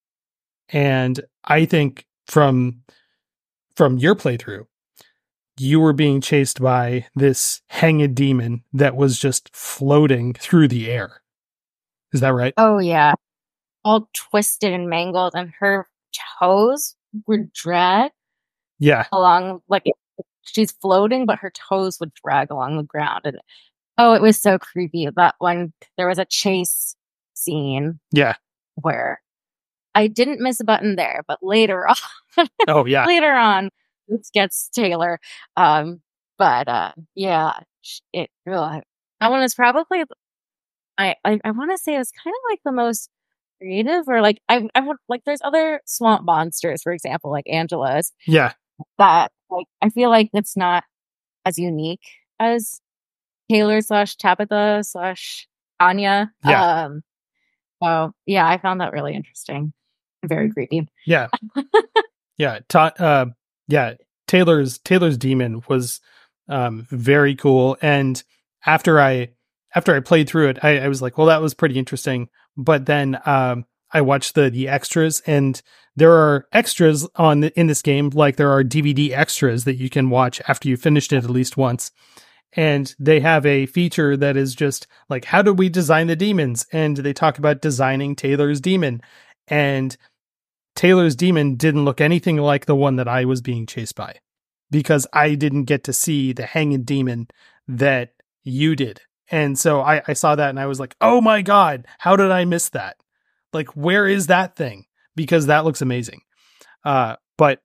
And I think from your playthrough, you were being chased by this hanged demon that was just floating through the air. Is that right? Oh yeah. All twisted and mangled, and her toes were dragged along, like she's floating, but her toes would drag along the ground. And it was so creepy. That when there was a chase scene Yeah. where I didn't miss a button there, but later on, Oh, yeah. later on, this gets Taylor. Yeah, that one is probably, I want to say it was kind of like the most creative, or like, I would like, there's other swamp monsters, for example, like Angela's, Yeah. that like, I feel like it's not as unique as Taylor / Tabitha / Anya. Yeah. So yeah, I found that really interesting. Very creepy. Yeah. Yeah. Taylor's demon was very cool. And after I played through it, I was like, well, that was pretty interesting. But then I watched the extras, and there are extras in this game, like there are DVD extras that you can watch after you finished it at least once. And they have a feature that is just like, how do we design the demons? And they talk about designing Taylor's demon. And Taylor's demon didn't look anything like the one that I was being chased by, because I didn't get to see the hanging demon that you did. And so I saw that and I was like, oh my God, how did I miss that? Like, where is that thing? Because that looks amazing. But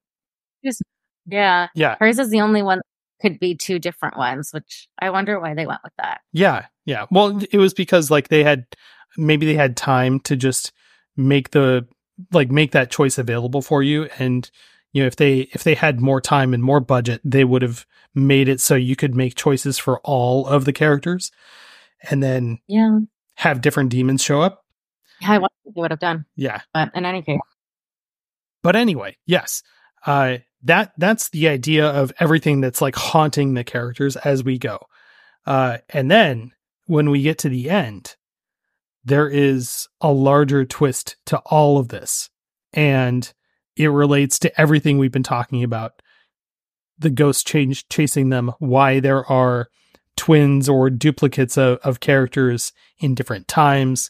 yeah. Hers is the only one that could be two different ones, which I wonder why they went with that. Yeah. Yeah. Well, it was because like they had time to just make that choice available for you. And, you know, if they had more time and more budget, they would have made it so you could make choices for all of the characters and then have different demons show up. Yeah, I wonder what they would have done. Yeah. But in any case. But anyway, yes. That's the idea of everything that's like haunting the characters as we go. And then when we get to the end, there is a larger twist to all of this. And it relates to everything we've been talking about. The ghost chasing them, why there are twins or duplicates of characters in different times.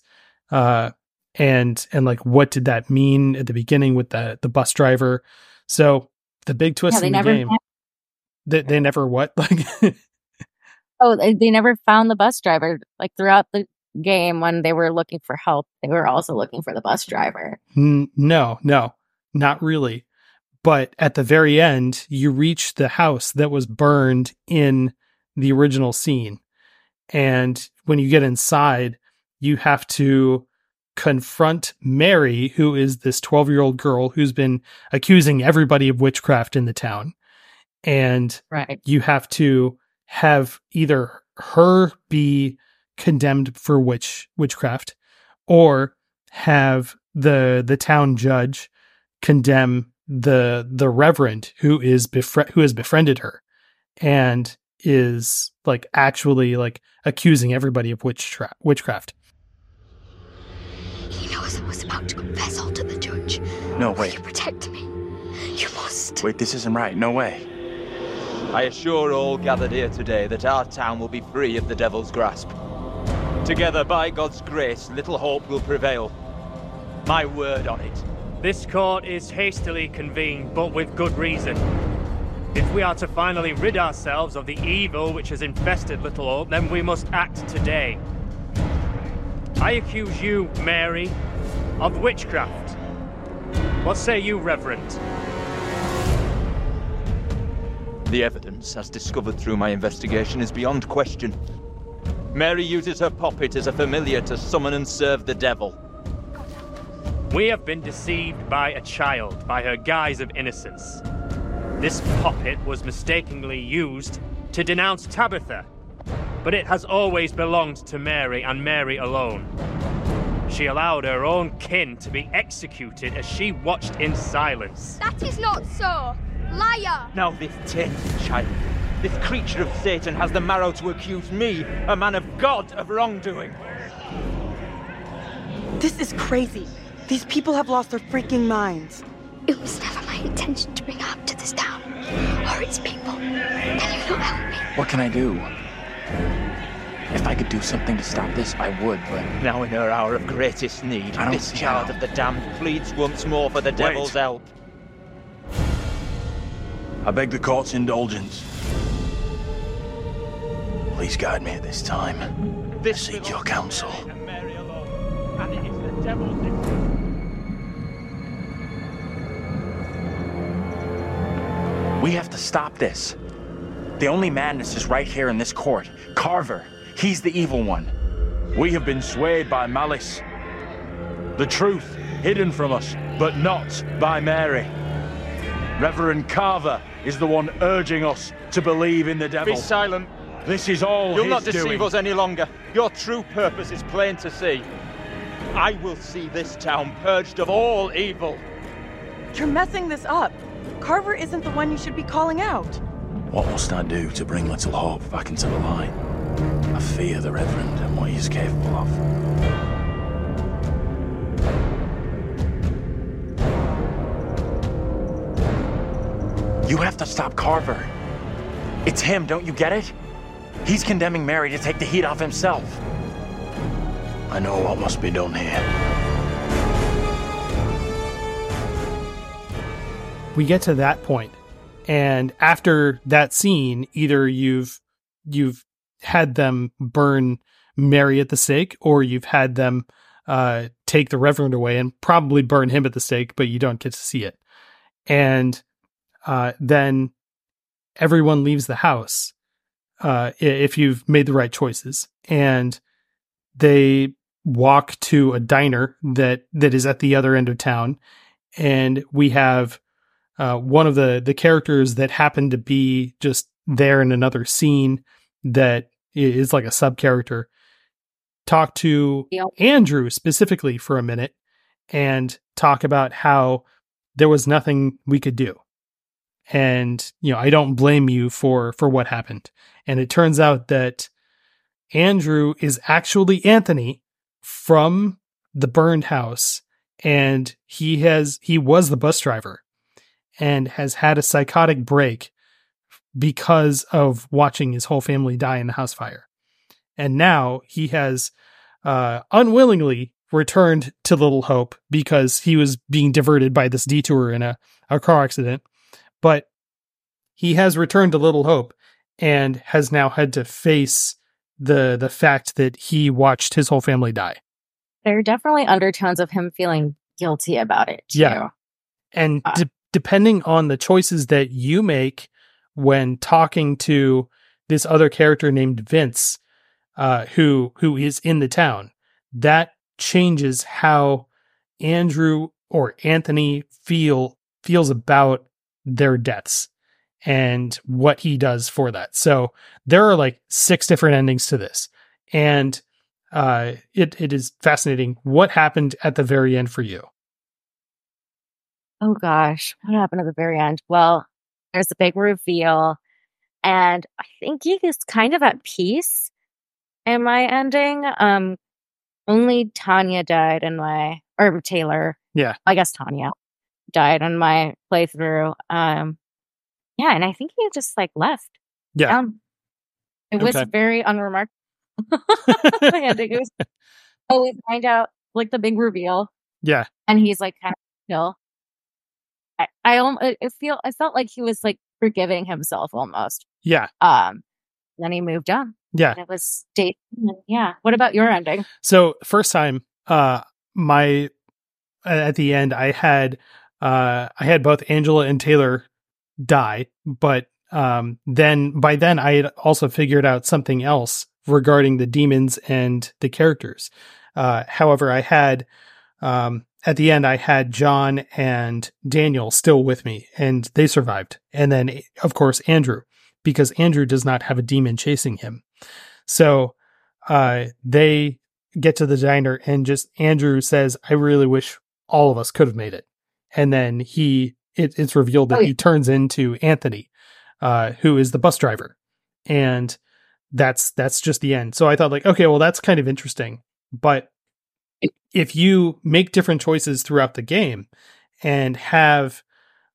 And like, what did that mean at the beginning with the bus driver? So the big twist in the game, they never what? Like, they never found the bus driver. Like throughout the game, when they were looking for help, they were also looking for the bus driver. No, not really. But at the very end, you reach the house that was burned in the original scene. And when you get inside, you have to confront Mary, who is this 12-year-old girl who's been accusing everybody of witchcraft in the town. And you have to have either her be condemned for witchcraft, or have the town judge condemn the reverend who has befriended her and is like actually like accusing everybody of witchcraft. He knows I was about to confess all to the judge. No, wait. Will you protect me? You must. Wait, this isn't right. No way. I assure all gathered here today that our town will be free of the devil's grasp. Together, by God's grace, little hope will prevail. My word on it. This court is hastily convened, but with good reason. If we are to finally rid ourselves of the evil which has infested Little Hope, then we must act today. I accuse you, Mary, of witchcraft. What say you, Reverend? The evidence, as discovered through my investigation, is beyond question. Mary uses her puppet as a familiar to summon and serve the devil. We have been deceived by a child, by her guise of innocence. This puppet was mistakenly used to denounce Tabitha, but it has always belonged to Mary and Mary alone. She allowed her own kin to be executed as she watched in silence. That is not so! Liar! Now this tainted child, this creature of Satan, has the marrow to accuse me, a man of God, of wrongdoing. This is crazy. These people have lost their freaking minds. It was never my intention to bring harm to this town, or its people. Can you not help me? What can I do? If I could do something to stop this, I would, but... Now in her hour of greatest need, this child of the damned pleads once more for the devil's help. I beg the court's indulgence. Please guide me at this time. I seek your counsel. And it is the devil's We have to stop this. The only madness is right here in this court. Carver, he's the evil one. We have been swayed by malice. The truth hidden from us, but not by Mary. Reverend Carver is the one urging us to believe in the devil. Be silent. This is all You'll his not deceive doing. us any longer. Your true purpose is plain to see. I will see this town purged of all evil. You're messing this up. Carver isn't the one you should be calling out. What must I do to bring Little Hope back into the light? I fear the Reverend and what he's capable of. You have to stop Carver. It's him, don't you get it? He's condemning Mary to take the heat off himself. I know what must be done here. We get to that point, and after that scene, either you've had them burn Mary at the stake, or you've had them take the Reverend away and probably burn him at the stake, but you don't get to see it. And then everyone leaves the house if you've made the right choices, and they walk to a diner that is at the other end of town, and we have one of the characters that happened to be just there in another scene that is like a sub character talk to Andrew specifically for a minute and talk about how there was nothing we could do. And, I don't blame you for what happened. And it turns out that Andrew is actually Anthony from the burned house. And he was the bus driver and has had a psychotic break because of watching his whole family die in the house fire. And now he has unwillingly returned to Little Hope because he was being diverted by this detour in a car accident. But he has returned to Little Hope and has now had to face the fact that he watched his whole family die. There are definitely undertones of him feeling guilty about it, too. Yeah. And depending on the choices that you make when talking to this other character named Vince, who is in the town, that changes how Andrew or Anthony feels about their deaths and what he does for that. So there are like 6 different endings to this, and it is fascinating. What happened at the very end for you? Oh gosh, what happened at the very end? Well, there's a big reveal, and I think he is kind of at peace in my ending. Only Tanya died or Taylor. Yeah. I guess Tanya died on my playthrough. Yeah, and I think he just left. Yeah. It was very unremarkable. The ending. We find out the big reveal. Yeah. And he's kind of chill. I felt like he was forgiving himself almost. Yeah. Then he moved on. Yeah. And it was date. Yeah. What about your ending? So first time, at the end, I had both Angela and Taylor die, but then I had also figured out something else regarding the demons and the characters. However, I had at the end, I had John and Daniel still with me, and they survived. And then, of course, Andrew, because Andrew does not have a demon chasing him. So they get to the diner, and just Andrew says, "I really wish all of us could have made it." And then it's revealed that he turns into Anthony, who is the bus driver. And that's just the end. So I thought okay, well, that's kind of interesting. But if you make different choices throughout the game and have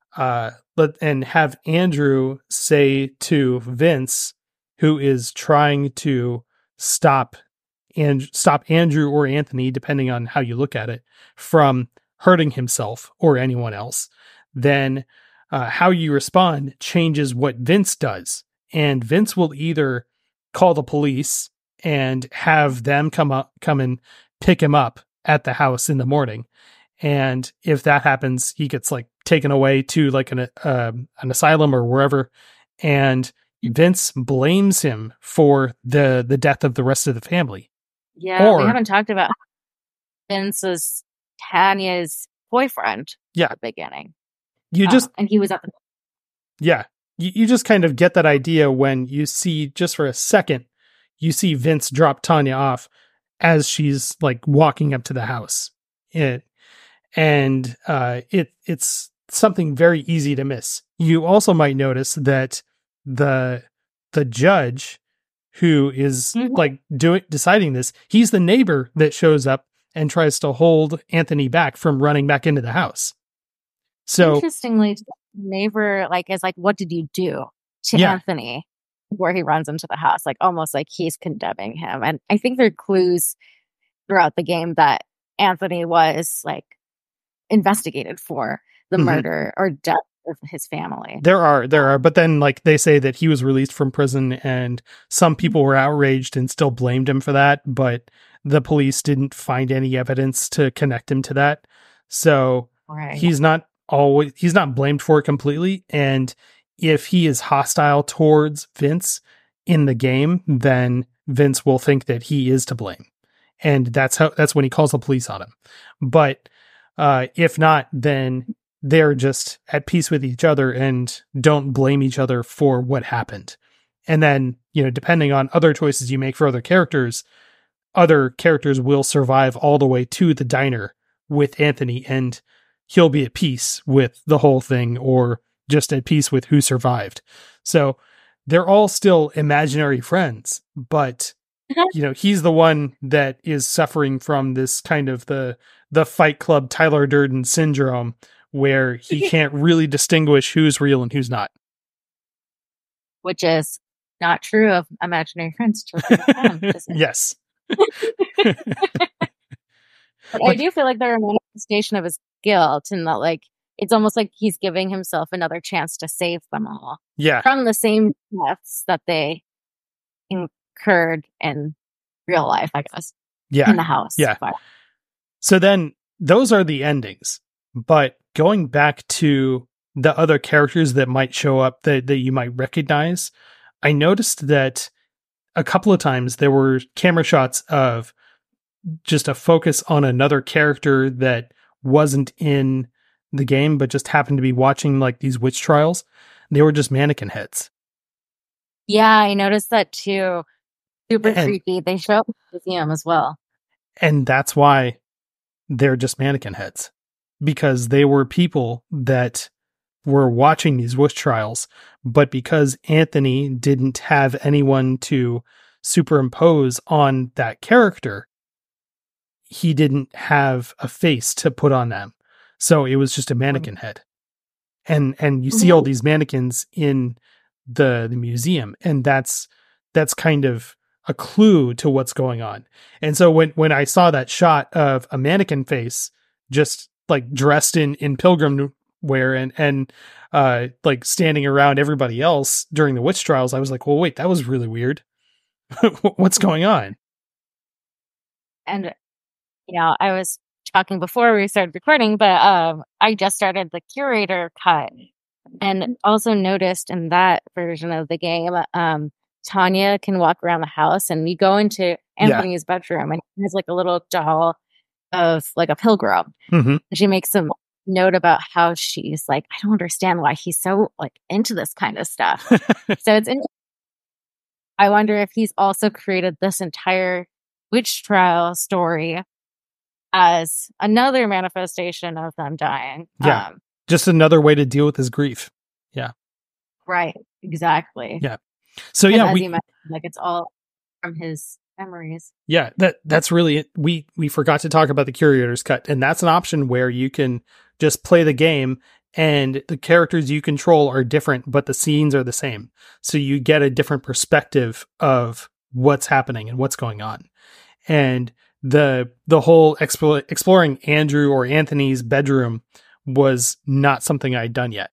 Andrew say to Vince, who is trying to stop Andrew or Anthony, depending on how you look at it, from hurting himself or anyone else, then how you respond changes what Vince does. And Vince will either call the police and have them come and pick him up at the house in the morning. And if that happens, he gets like taken away to like an asylum or wherever. And Vince blames him for the death of the rest of the family. Yeah, we haven't talked about Vince was Tanya's boyfriend at the beginning. And he was at the... Yeah. You just kind of get that idea when you see, just for a second, you see Vince drop Tanya off as she's like walking up to the house. It's something very easy to miss. You also might notice that the judge who is like deciding this, he's the neighbor that shows up and tries to hold Anthony back from running back into the house. So interestingly, the neighbor is like, what did you do to Anthony before he runs into the house? Like almost like he's condemning him. And I think there are clues throughout the game that Anthony was like investigated for the murder or death of his family. There are, but then like they say that he was released from prison and some people were outraged and still blamed him for that, but the police didn't find any evidence to connect him to that. So he's not blamed for it completely. And if he is hostile towards Vince in the game, then Vince will think that he is to blame. And that's when he calls the police on him. But if not, then they're just at peace with each other and don't blame each other for what happened. And then, depending on other choices you make for other characters will survive all the way to the diner with Anthony, and he'll be at peace with the whole thing or just at peace with who survived. So they're all still imaginary friends, but he's the one that is suffering from this kind of the Fight Club Tyler Durden syndrome, where he can't really distinguish who's real and who's not. Which is not true of imaginary friends. Yes. But I do feel like they're a manifestation of his guilt, and that it's almost like he's giving himself another chance to save them all. Yeah. From the same deaths that they incurred in real life, I guess. Yeah. In the house. Yeah. So then those are the endings. But going back to the other characters that might show up that you might recognize, I noticed that a couple of times there were camera shots of just a focus on another character that wasn't in the game, but just happened to be watching like these witch trials. They were just mannequin heads. Yeah, I noticed that too. Super creepy. They show up in the museum as well. And that's why they're just mannequin heads. Because they were people that were watching these witch trials, but because Anthony didn't have anyone to superimpose on that character, he didn't have a face to put on them. So it was just a mannequin head. And you see all these mannequins in the museum, and that's kind of a clue to what's going on. And so when I saw that shot of a mannequin face just like dressed in pilgrim wear and like standing around everybody else during the witch trials, I was like, well, wait, that was really weird. What's going on? And, I was talking before we started recording, but I just started the curator cut and also noticed in that version of the game, Tanya can walk around the house, and you go into Anthony's bedroom and he has like a little doll of like a pilgrim. And she makes some note about how she's like, I don't understand why he's so like into this kind of stuff. So it's I wonder if he's also created this entire witch trial story as another manifestation of them dying. Yeah. Just another way to deal with his grief. Yeah. Right. Exactly. Yeah. So yeah, as you mentioned, like it's all from his memories. Yeah, that's really it. We forgot to talk about the curator's cut, and that's an option where you can just play the game and the characters you control are different, but the scenes are the same. So you get a different perspective of what's happening and what's going on. And the whole exploring Andrew or Anthony's bedroom was not something I'd done yet.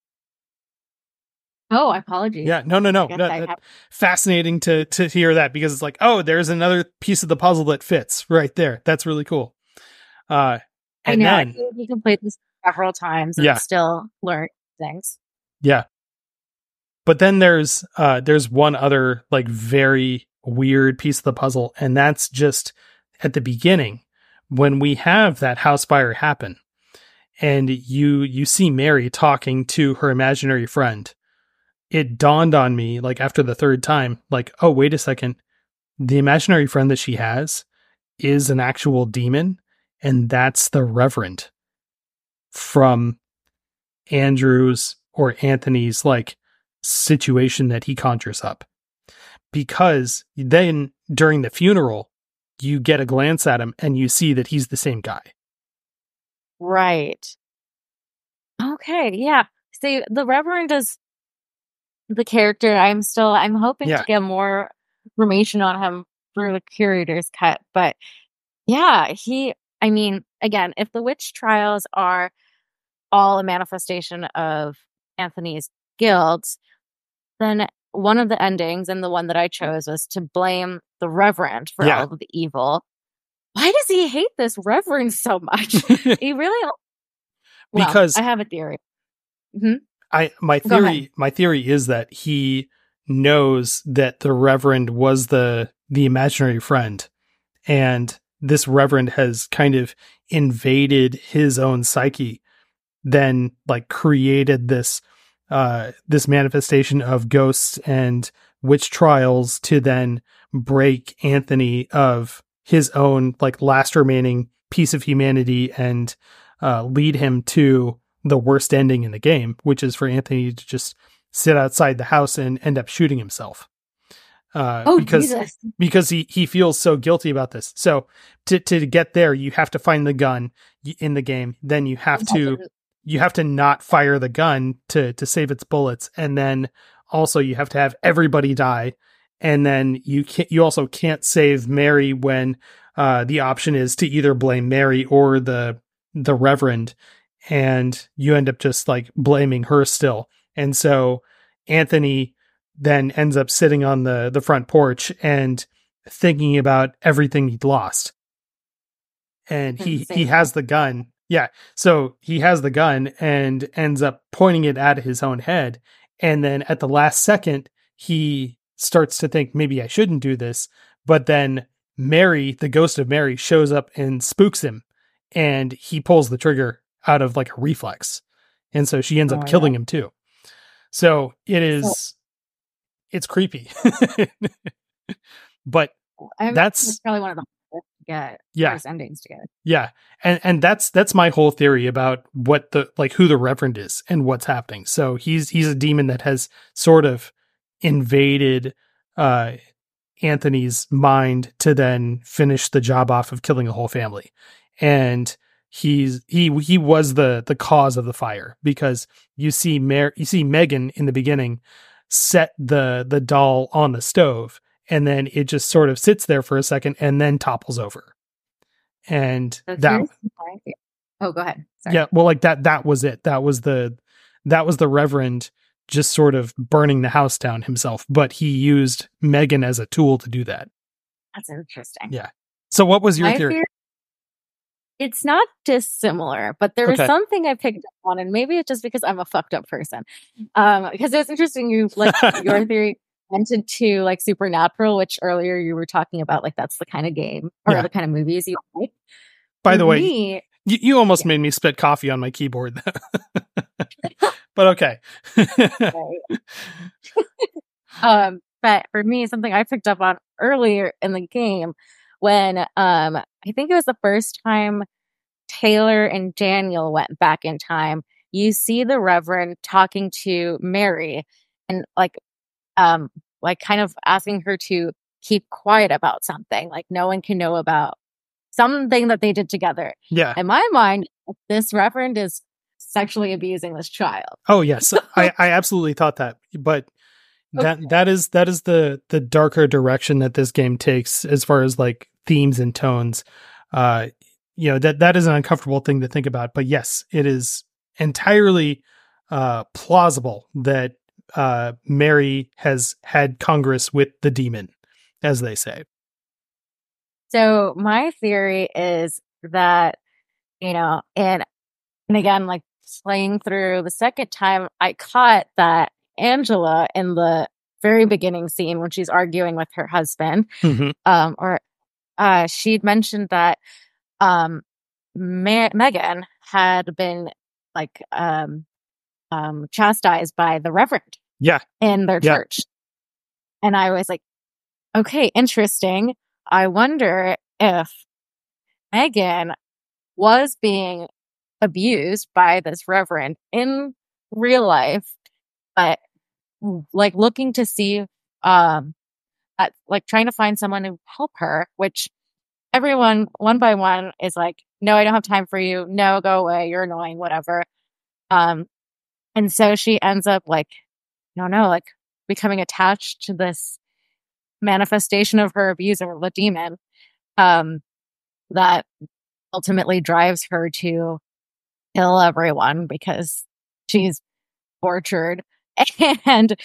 Oh, apologies. Yeah, no. Fascinating to hear that, because it's like, oh, there's another piece of the puzzle that fits right there. That's really cool. I And know. then, I think you can play this several times and Yeah. still learn things. yeah. But then there's one other like very weird piece of the puzzle, and that's just at the beginning when we have that house fire happen, and you see Mary talking to her imaginary friend. It dawned on me, like after the third time, like, oh, wait a second, the imaginary friend that she has is an actual demon, and that's the Reverend from Andrew's or Anthony's like situation that he conjures up. Because then during the funeral, you get a glance at him and you see that he's the same guy. Right. Okay. Yeah. See, the Reverend is the character. I'm hoping Yeah. to get more information on him through the curator's cut. But yeah, I mean, again, if the witch trials are all a manifestation of Anthony's guilt, then one of the endings, and the one that I chose, was to blame the Reverend for Yeah. all of the evil. Why does he hate this Reverend so much? He really... Well, Because I have a theory. Mhm. my Go ahead. theory is that he knows that the Reverend was the imaginary friend, and this Reverend has kind of invaded his own psyche, then like created this manifestation of ghosts and witch trials to then break Anthony of his own like last remaining piece of humanity and lead him to the worst ending in the game, which is for Anthony to just sit outside the house and end up shooting himself. Because he feels so guilty about this. So to get there, you have to find the gun in the game. Then you have to not fire the gun to save its bullets, and then also you have to have everybody die, and then you also can't save Mary when the option is to either blame Mary or the Reverend, and you end up just like blaming her still. And so Anthony then ends up sitting on the front porch and thinking about everything he'd lost. And he has the gun. Yeah. So he has the gun and ends up pointing it at his own head. And then at the last second, he starts to think, maybe I shouldn't do this. But then Mary, the ghost of Mary, shows up and spooks him. And he pulls the trigger out of like a reflex. And so she ends up killing him too. So it's creepy. But that's probably one of the hardest to get first endings to get. Yeah. And that's my whole theory about what who the Reverend is and what's happening. So he's a demon that has sort of invaded Anthony's mind to then finish the job off of killing the whole family. And he was the cause of the fire, because you see Megan in the beginning set the doll on the stove, and then it just sort of sits there for a second and then topples over. And So that, oh, go ahead. Sorry. yeah, well, like that was it. That was the Reverend just sort of burning the house down himself, but he used Megan as a tool to do that. That's interesting. Yeah. So what was your My theory? It's not dissimilar, but there was Okay. something I picked up on, and maybe it's just because I'm a fucked up person. Because it's interesting, you like your theory went into like Supernatural, which earlier you were talking about, like that's the kind of game or Yeah. the kind of movies you like. By the For way, me, you almost made me spit coffee on my keyboard. But okay. but for me, something I picked up on earlier in the game when I think it was the first time Taylor and Daniel went back in time, you see the Reverend talking to Mary and like kind of asking her to keep quiet about something, like no one can know about something that they did together. Yeah. In my mind, this Reverend is sexually abusing this child. Oh yes, I absolutely thought that, but that is the darker direction that this game takes as far as like themes and tones. That is an uncomfortable thing to think about, but yes, it is entirely plausible that Mary has had Congress with the demon, as they say. So my theory is that and again, like playing through the second time, I caught that Angela in the very beginning scene when she's arguing with her husband, she'd mentioned that Megan had been like chastised by the Reverend in their church. And I was like, okay, interesting. I wonder if Megan was being abused by this Reverend in real life, but like looking to see, like trying to find someone to help her, which everyone one by one is like, no, I don't have time for you. No, go away. You're annoying, whatever. And so she ends up like, like becoming attached to this manifestation of her abuser, the demon, that ultimately drives her to kill everyone because she's tortured and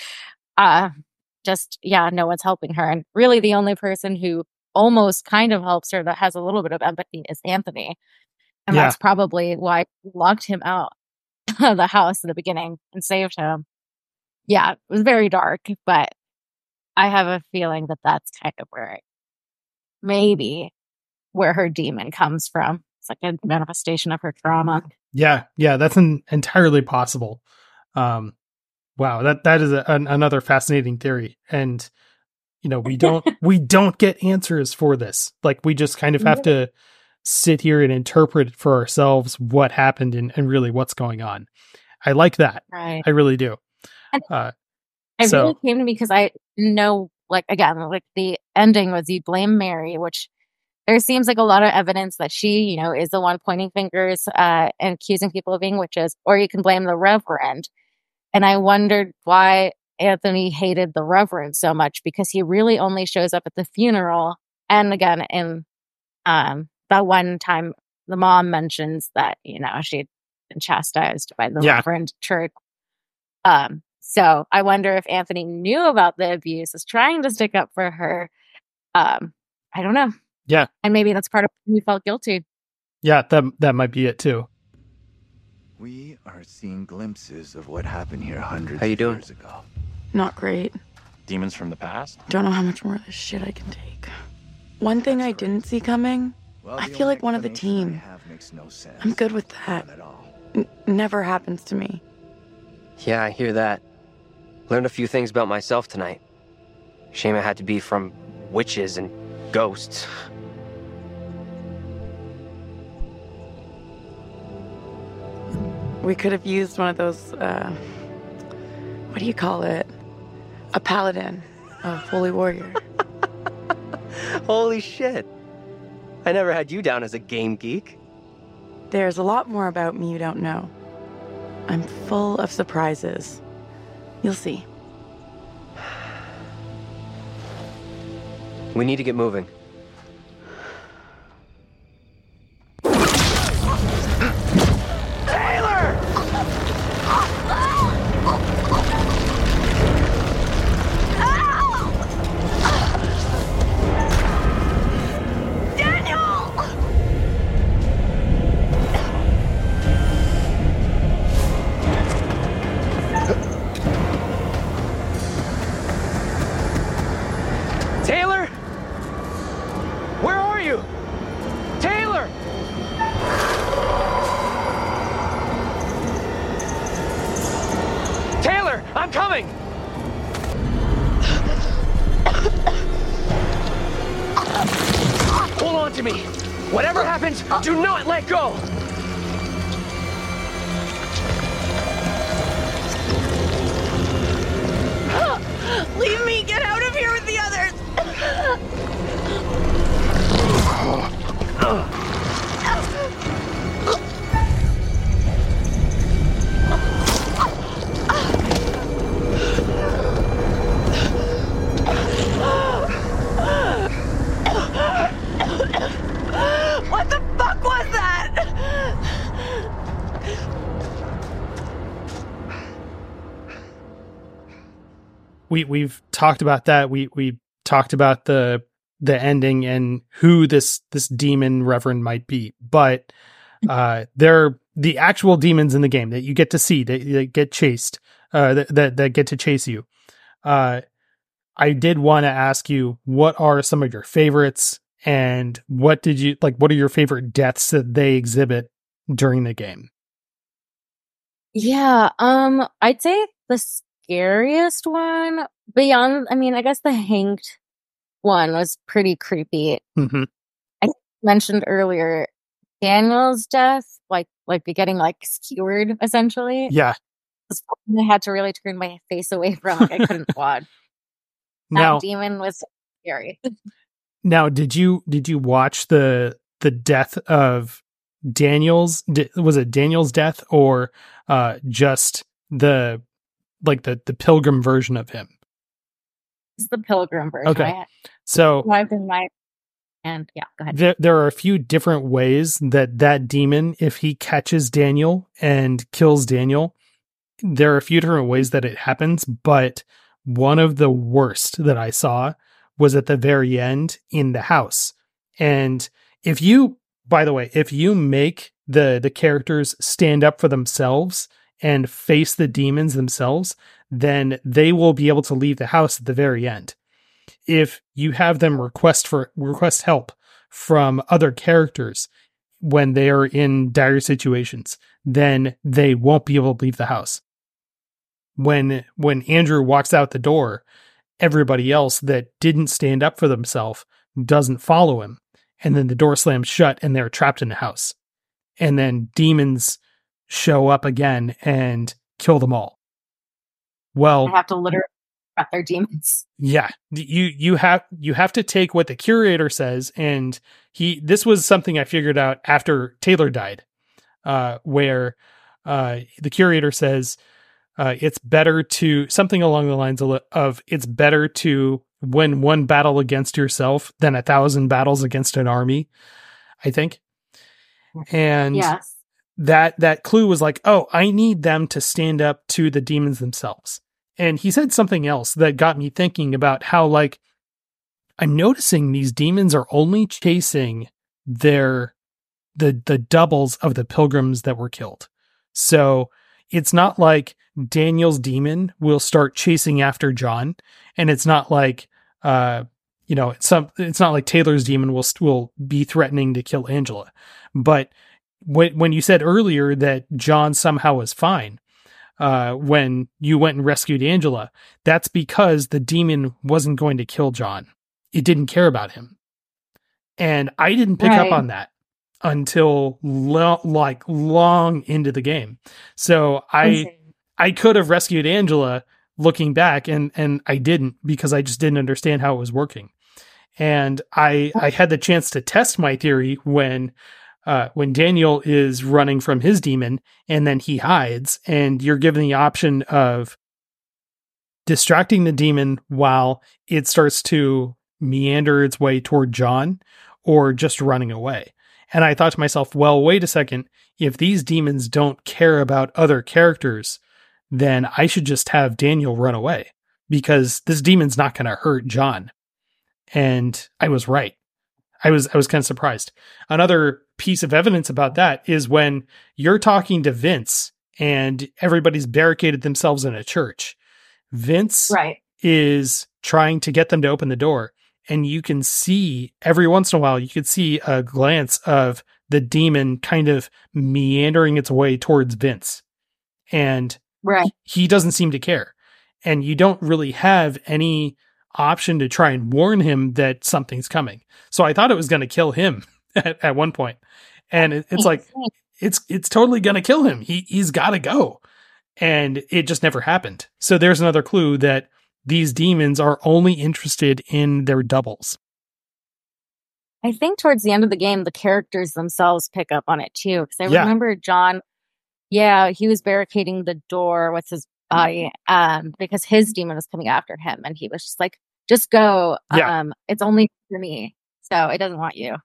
no one's helping her. And really the only person who almost kind of helps her that has a little bit of empathy is Anthony. And that's probably why he locked him out of the house in the beginning and saved him. Yeah, it was very dark, but I have a feeling that that's kind of where her demon comes from. It's like a manifestation of her trauma. Yeah, that's entirely possible. Wow, that is another fascinating theory. And we don't get answers for this. Like, we just kind of have to sit here and interpret for ourselves what happened and really what's going on. I like that. Right. I really do. It really came to me because I know, like, again, like the ending was you blame Mary, which there seems like a lot of evidence that she, is the one pointing fingers and accusing people of being witches, or you can blame the Reverend. And I wondered why Anthony hated the Reverend so much, because he really only shows up at the funeral. And again, in that one time, the mom mentions that, she'd been chastised by the Reverend church. So I wonder if Anthony knew about the abuse, was trying to stick up for her. I don't know. Yeah. And maybe that's part of why he felt guilty. Yeah, that might be it too. We are seeing glimpses of what happened here hundreds of years ago. Not great. Demons from the past? Don't know how much more of this shit I can take. One thing I didn't see coming, I feel like one of the team. I'm good with that. Never happens to me. Yeah, I hear that. Learned a few things about myself tonight. Shame it had to be from witches and ghosts. We could have used one of those, what do you call it? A paladin, a holy warrior. Holy shit. I never had you down as a game geek. There's a lot more about me you don't know. I'm full of surprises. You'll see. We need to get moving. Whatever happens, do not let go! Leave me! Get out of here with the others! What the fuck was that? We've talked about that. We talked about the ending and who this demon Reverend might be. But They're the actual demons in the game that you get to see, that get chased, that get to chase you. I did want to ask you, what are some of your favorites, and what are your favorite deaths that they exhibit during the game? Yeah, I'd say the scariest one, beyond, I mean, I guess the hanged one was pretty creepy. Mm-hmm. I mentioned earlier Daniel's death, like getting like skewered, essentially. Yeah. I had to really turn my face away from, like I couldn't watch. That demon was scary. Now, did you watch the death of Daniel's? Was it Daniel's death, or just the pilgrim version of him? It's the pilgrim version. Okay, so I've been and yeah, go ahead. There are a few different ways that demon, if he catches Daniel and kills Daniel, there are a few different ways that it happens, but one of the worst that I saw was at the very end in the house. And if you make the characters stand up for themselves and face the demons themselves, then they will be able to leave the house at the very end. If you have them request help from other characters when they are in dire situations, then they won't be able to leave the house. When Andrew walks out the door, everybody else that didn't stand up for themselves doesn't follow him. And then the door slams shut and they're trapped in the house. And then demons show up again and kill them all. Well, I have to literally trap their demons. Yeah. You have to take what the curator says, and this was something I figured out after Taylor died, where the curator says, it's better to, something along the lines of it's better to win one battle against yourself than 1,000 battles against an army, I think. And yes, that clue was like, oh, I need them to stand up to the demons themselves. And he said something else that got me thinking about how, like, I'm noticing these demons are only chasing the doubles of the pilgrims that were killed. So it's not like Daniel's demon will start chasing after John, and it's not like it's not like Taylor's demon will be threatening to kill Angela. But when you said earlier that John somehow was fine when you went and rescued Angela, that's because the demon wasn't going to kill John. It didn't care about him, and I didn't pick up on that until long into the game. So I could have rescued Angela looking back, and I didn't, because I just didn't understand how it was working. And I had the chance to test my theory when Daniel is running from his demon and then he hides, and you're given the option of distracting the demon while it starts to meander its way toward John, or just running away. And I thought to myself, well, wait a second. If these demons don't care about other characters, then I should just have Daniel run away, because this demon's not going to hurt John. And I was right. I was kind of surprised. Another piece of evidence about that is when you're talking to Vince and everybody's barricaded themselves in a church. Vince is trying to get them to open the door, and you can see every once in a while, you could see a glance of the demon kind of meandering its way towards Vince. And he doesn't seem to care. And you don't really have any option to try and warn him that something's coming. So I thought it was going to kill him at one point. And it's like, it's totally going to kill him. He's got to go. And it just never happened. So there's another clue that these demons are only interested in their doubles. I think towards the end of the game, the characters themselves pick up on it too. Because I remember John, he was barricading the door with his body because his demon was coming after him. And he was just like, just go. It's only for me. So it doesn't want you.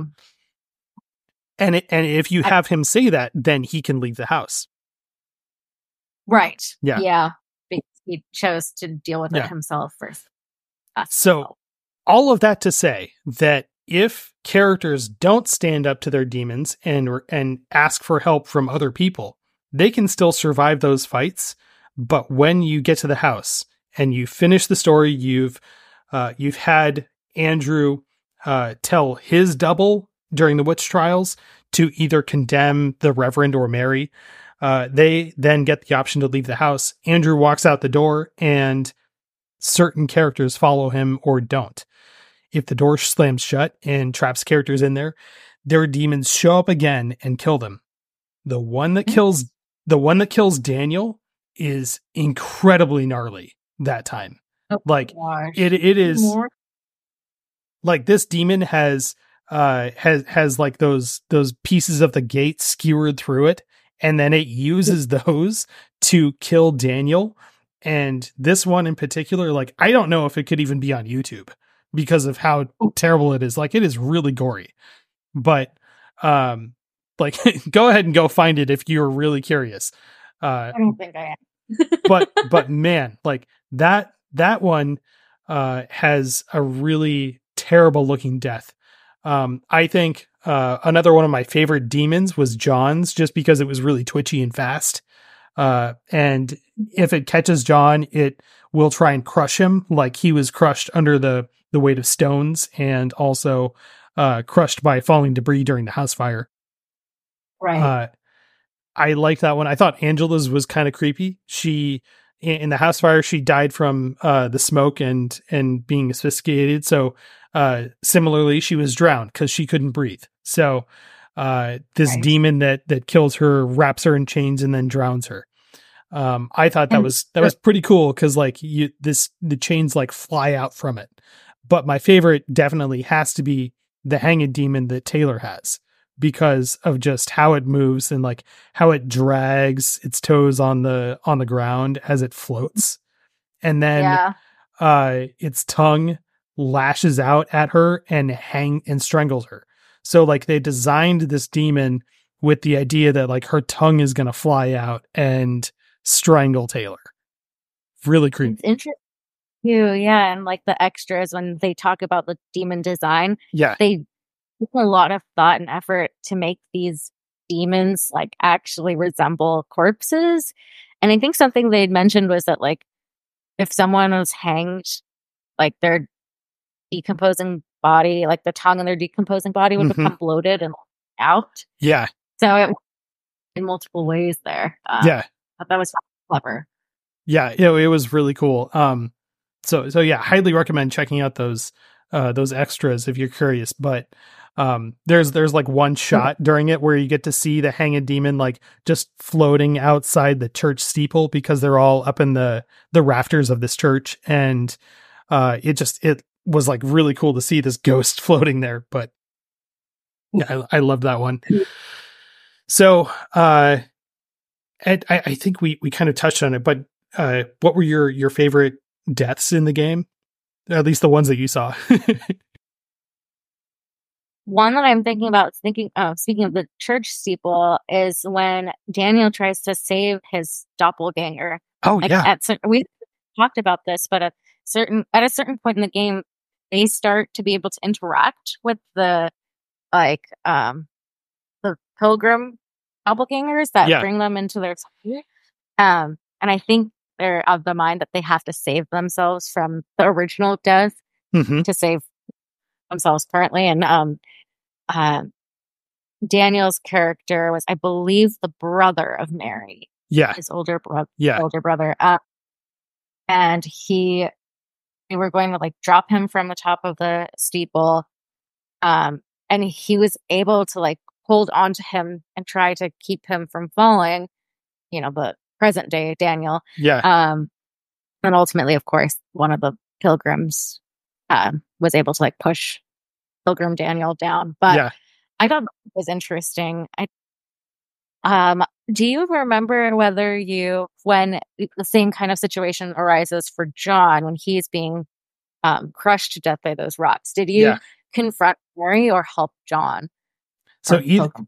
And if you have him say that, then he can leave the house. Right. Yeah. Yeah. Because he chose to deal with it himself first. So all of that to say that if characters don't stand up to their demons and ask for help from other people, they can still survive those fights. But when you get to the house and you finish the story, you've had Andrew tell his double during the witch trials to either condemn the Reverend or Mary. They then get the option to leave the house. Andrew walks out the door and certain characters follow him or don't. If the door slams shut and traps characters in there, their demons show up again and kill them. The one that kills Daniel is incredibly gnarly that time. Oh, like gosh. it is More? like this demon has like those pieces of the gate skewered through it, and then it uses those to kill Daniel. And this one in particular, like, I don't know if it could even be on YouTube because of how terrible it is. Like, it is really gory, but like go ahead and go find it if you're really curious. I don't think I am. but man, like that one has a really terrible looking death. I think another one of my favorite demons was John's, just because it was really twitchy and fast. And if it catches John, it will try and crush him, like he was crushed under the weight of stones, and also crushed by falling debris during the house fire. Right. I liked that one. I thought Angela's was kind of creepy. She, in the house fire, she died from the smoke and being asphyxiated. So similarly, she was drowned because she couldn't breathe. So this demon that kills her wraps her in chains and then drowns her. I thought that was pretty cool because like the chains like fly out from it. But my favorite definitely has to be the hanged demon that Taylor has, because of just how it moves and like how it drags its toes on the ground as it floats. And then its tongue lashes out at her and strangles her. So like they designed this demon with the idea that like her tongue is going to fly out and strangle Taylor. Really creepy. It's interesting too, yeah. And like the extras, when they talk about the demon design, they put a lot of thought and effort to make these demons like actually resemble corpses. And I think something they'd mentioned was that like if someone was hanged, like their decomposing body, like the tongue in their decomposing body would become bloated and out. Yeah. So it in multiple ways there. I thought that was clever. Yeah, it was really cool. So yeah, highly recommend checking out those extras if you're curious. But there's like one shot during it where you get to see the hanged demon like just floating outside the church steeple, because they're all up in the rafters of this church, and it was like really cool to see this ghost floating there. But yeah, I loved that one. So I think we kind of touched on it, but what were your favorite deaths in the game? At least the ones that you saw. One that I'm thinking about, speaking of the church steeple, is when Daniel tries to save his doppelganger. Oh, yeah. We talked about this, but at a certain point in the game, they start to be able to interact with the pilgrim doppelgangers that bring them into their society. And I think they're of the mind that they have to save themselves from the original death to save themselves currently. And Daniel's character was, I believe, the brother of Mary. Yeah. His older brother. And they were going to like drop him from the top of the steeple. And he was able to like hold on to him and try to keep him from falling, the present day Daniel. Yeah. And ultimately, of course, one of the pilgrims was able to like push Pilgrim Daniel down. But I thought it was interesting. Do you remember when the same kind of situation arises for John when he's being crushed to death by those rocks? Did you confront Mary or help John? So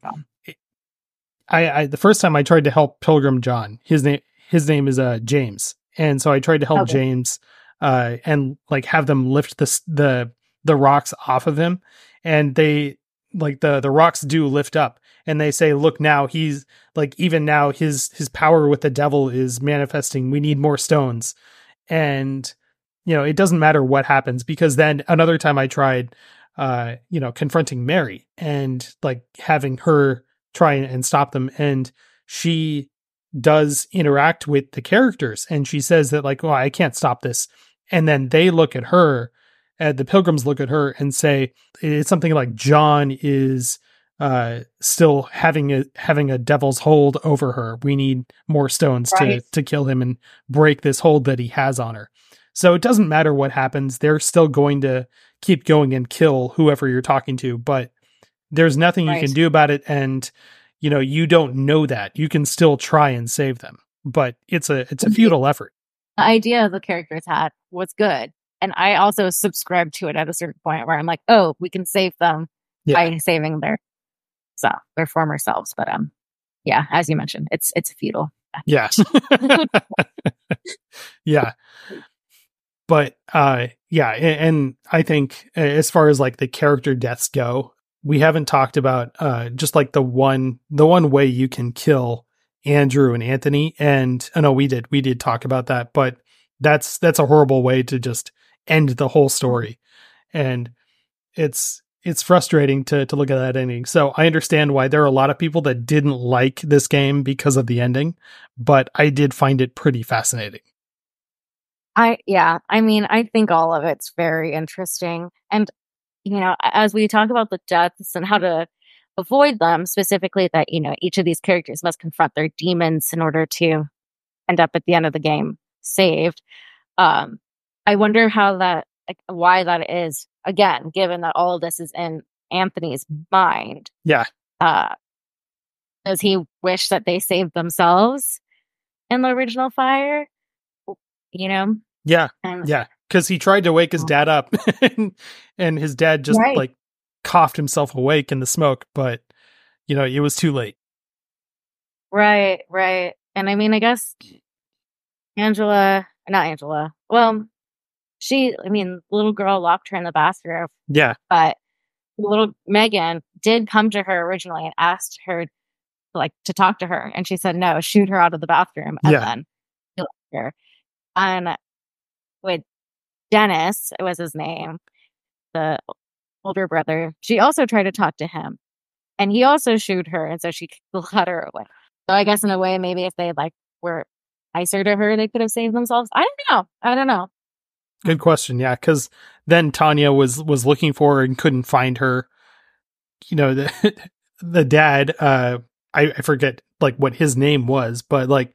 the first time I tried to help Pilgrim John, his name is James, and so I tried to help James and like have them lift the rocks off of him, and they like the rocks do lift up, and they say, look, now he's like, even now his power with the devil is manifesting. We need more stones. And, you know, it doesn't matter what happens, because then another time I tried, you know, confronting Mary and like having her try and stop them. And she does interact with the characters, and she says that like, oh, I can't stop this. And then they look at her, the pilgrims look at her and say, it's something like John is still having a devil's hold over her. We need more stones to kill him and break this hold that he has on her. So it doesn't matter what happens. They're still going to keep going and kill whoever you're talking to, but there's nothing you can do about it. And, you know, you don't know that. You can still try and save them, but it's a futile effort. The idea the characters had was good. And I also subscribed to it at a certain point where I'm like, oh, we can save them by saving their former selves. But yeah, as you mentioned, it's futile. Yeah. Yeah. But yeah, and I think as far as like the character deaths go, we haven't talked about just like the one way you can kill Andrew and Anthony. And I know we did talk about that, but that's a horrible way to just end the whole story. And it's frustrating to look at that ending. So I understand why there are a lot of people that didn't like this game because of the ending, but I did find it pretty fascinating. I mean, I think all of it's very interesting. And, you know, as we talk about the deaths and how to avoid them, specifically that, you know, each of these characters must confront their demons in order to end up at the end of the game saved. I wonder why that is, again, given that all of this is in Anthony's mind. Yeah. Does he wish that they saved themselves in the original fire? You know? Yeah. Yeah. Because he tried to wake his dad up and his dad just like coughed himself awake in the smoke, but, you know, it was too late. Right. And I mean, I guess the little girl locked her in the bathroom. Yeah. But little Megan did come to her originally and asked her to talk to her. And she said, no, shoot her out of the bathroom. And then he left her. And with Dennis, it was his name, the older brother, she also tried to talk to him. And he also shoot her. And so she let her away. So I guess in a way, maybe if they were nicer to her, they could have saved themselves. I don't know. Good question. Yeah. Because then Tanya was looking for her and couldn't find her. You know, the dad, I forget like what his name was, but like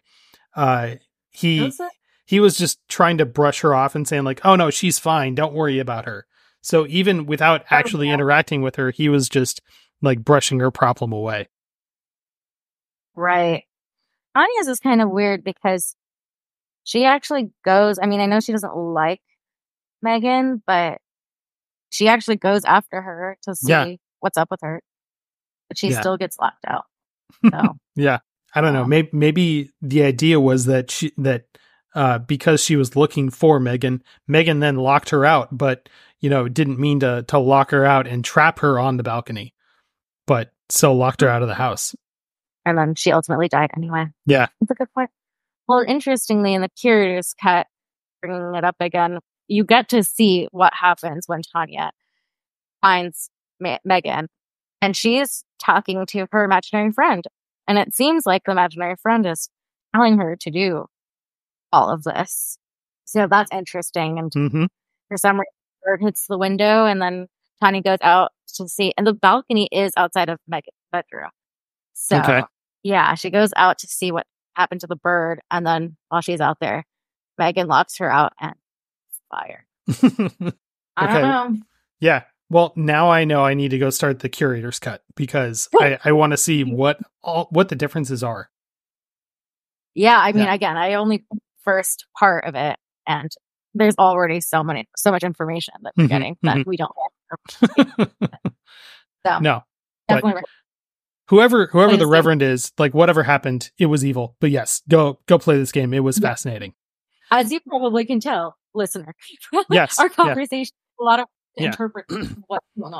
he was just trying to brush her off and saying like, oh no, she's fine. Don't worry about her. So even without actually interacting with her, he was just like brushing her problem away. Right. Tanya's is kind of weird because she actually goes, I mean, I know she doesn't like Megan, but she actually goes after her to see what's up with her. But she still gets locked out. So yeah. I don't know. Maybe the idea was that because she was looking for Megan then locked her out, but, you know, didn't mean to lock her out and trap her on the balcony, but still locked her out of the house. And then she ultimately died anyway. Yeah. That's a good point. Well, interestingly, in the Curator's Cut, bringing it up again, you get to see what happens when Tanya finds Megan, and she's talking to her imaginary friend. And it seems like the imaginary friend is telling her to do all of this. So that's interesting. And for some reason, the bird hits the window, and then Tanya goes out to see, and the balcony is outside of Megan's bedroom. So yeah, she goes out to see what happened to the bird, and then while she's out there, Megan locks her out and fire. I don't know. Yeah. Well, now I know I need to go start the Curator's Cut because I want to see what the differences are. Yeah, I mean, again, I only first part of it, and there's already so much information that we're getting that we don't have. So no, definitely. Whoever the Reverend is, like whatever happened, it was evil. But yes, go play this game. It was fascinating. As you probably can tell, listener. Yes, our conversation, a lot of interpret what's going on.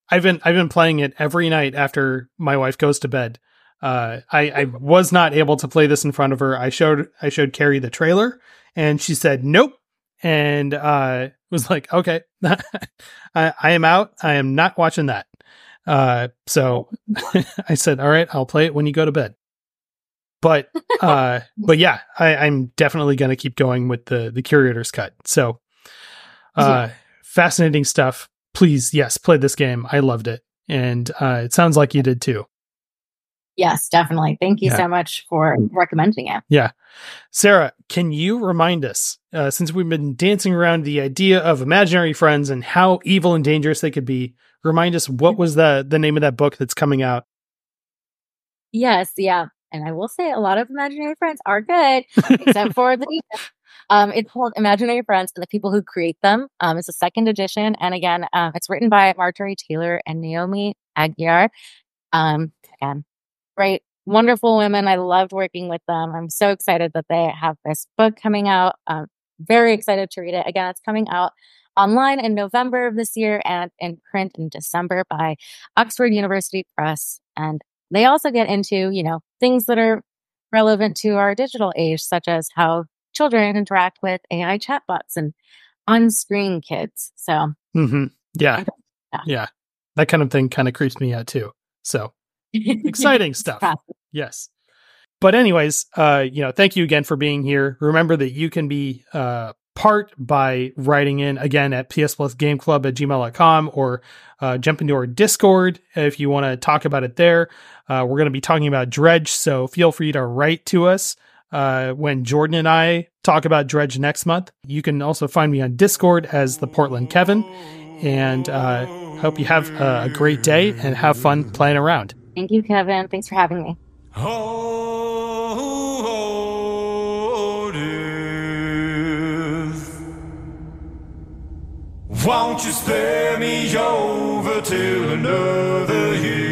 I've been playing it every night after my wife goes to bed. I was not able to play this in front of her. I showed Carrie the trailer, and she said nope, and was like, okay, I am out. I am not watching that. So I said, all right, I'll play it when you go to bed. But yeah, I'm definitely going to keep going with the curator's cut. So fascinating stuff. Please, yes, play this game. I loved it. And it sounds like you did too. Yes, definitely. Thank you so much for recommending it. Yeah. Sarah, can you remind us, since we've been dancing around the idea of imaginary friends and how evil and dangerous they could be, remind us what was the name of that book that's coming out? Yes, yeah. And I will say a lot of imaginary friends are good, except for the it's called Imaginary Friends and the People Who Create Them. It's a second edition. And again, it's written by Marjorie Taylor and Naomi Aguiar. Again, great, wonderful women. I loved working with them. I'm so excited that they have this book coming out. Very excited to read it. Again, it's coming out online in November of this year and in print in December by Oxford University Press. And they also get into, things that are relevant to our digital age, such as how children interact with AI chatbots and on-screen kids. So, yeah, that kind of thing kind of creeps me out too. So exciting stuff. Yes. But anyways, thank you again for being here. Remember that you can be part by writing in again at psplusgameclub@gmail.com or jump into our Discord if you want to talk about it there. We're going to be talking about Dredge, so feel free to write to us when Jordan and I talk about Dredge next month. You can also find me on Discord as the Portland Kevin, and hope you have a great day and have fun playing around. Thank you, Kevin. Thanks for having me. Won't you spare me over till another year?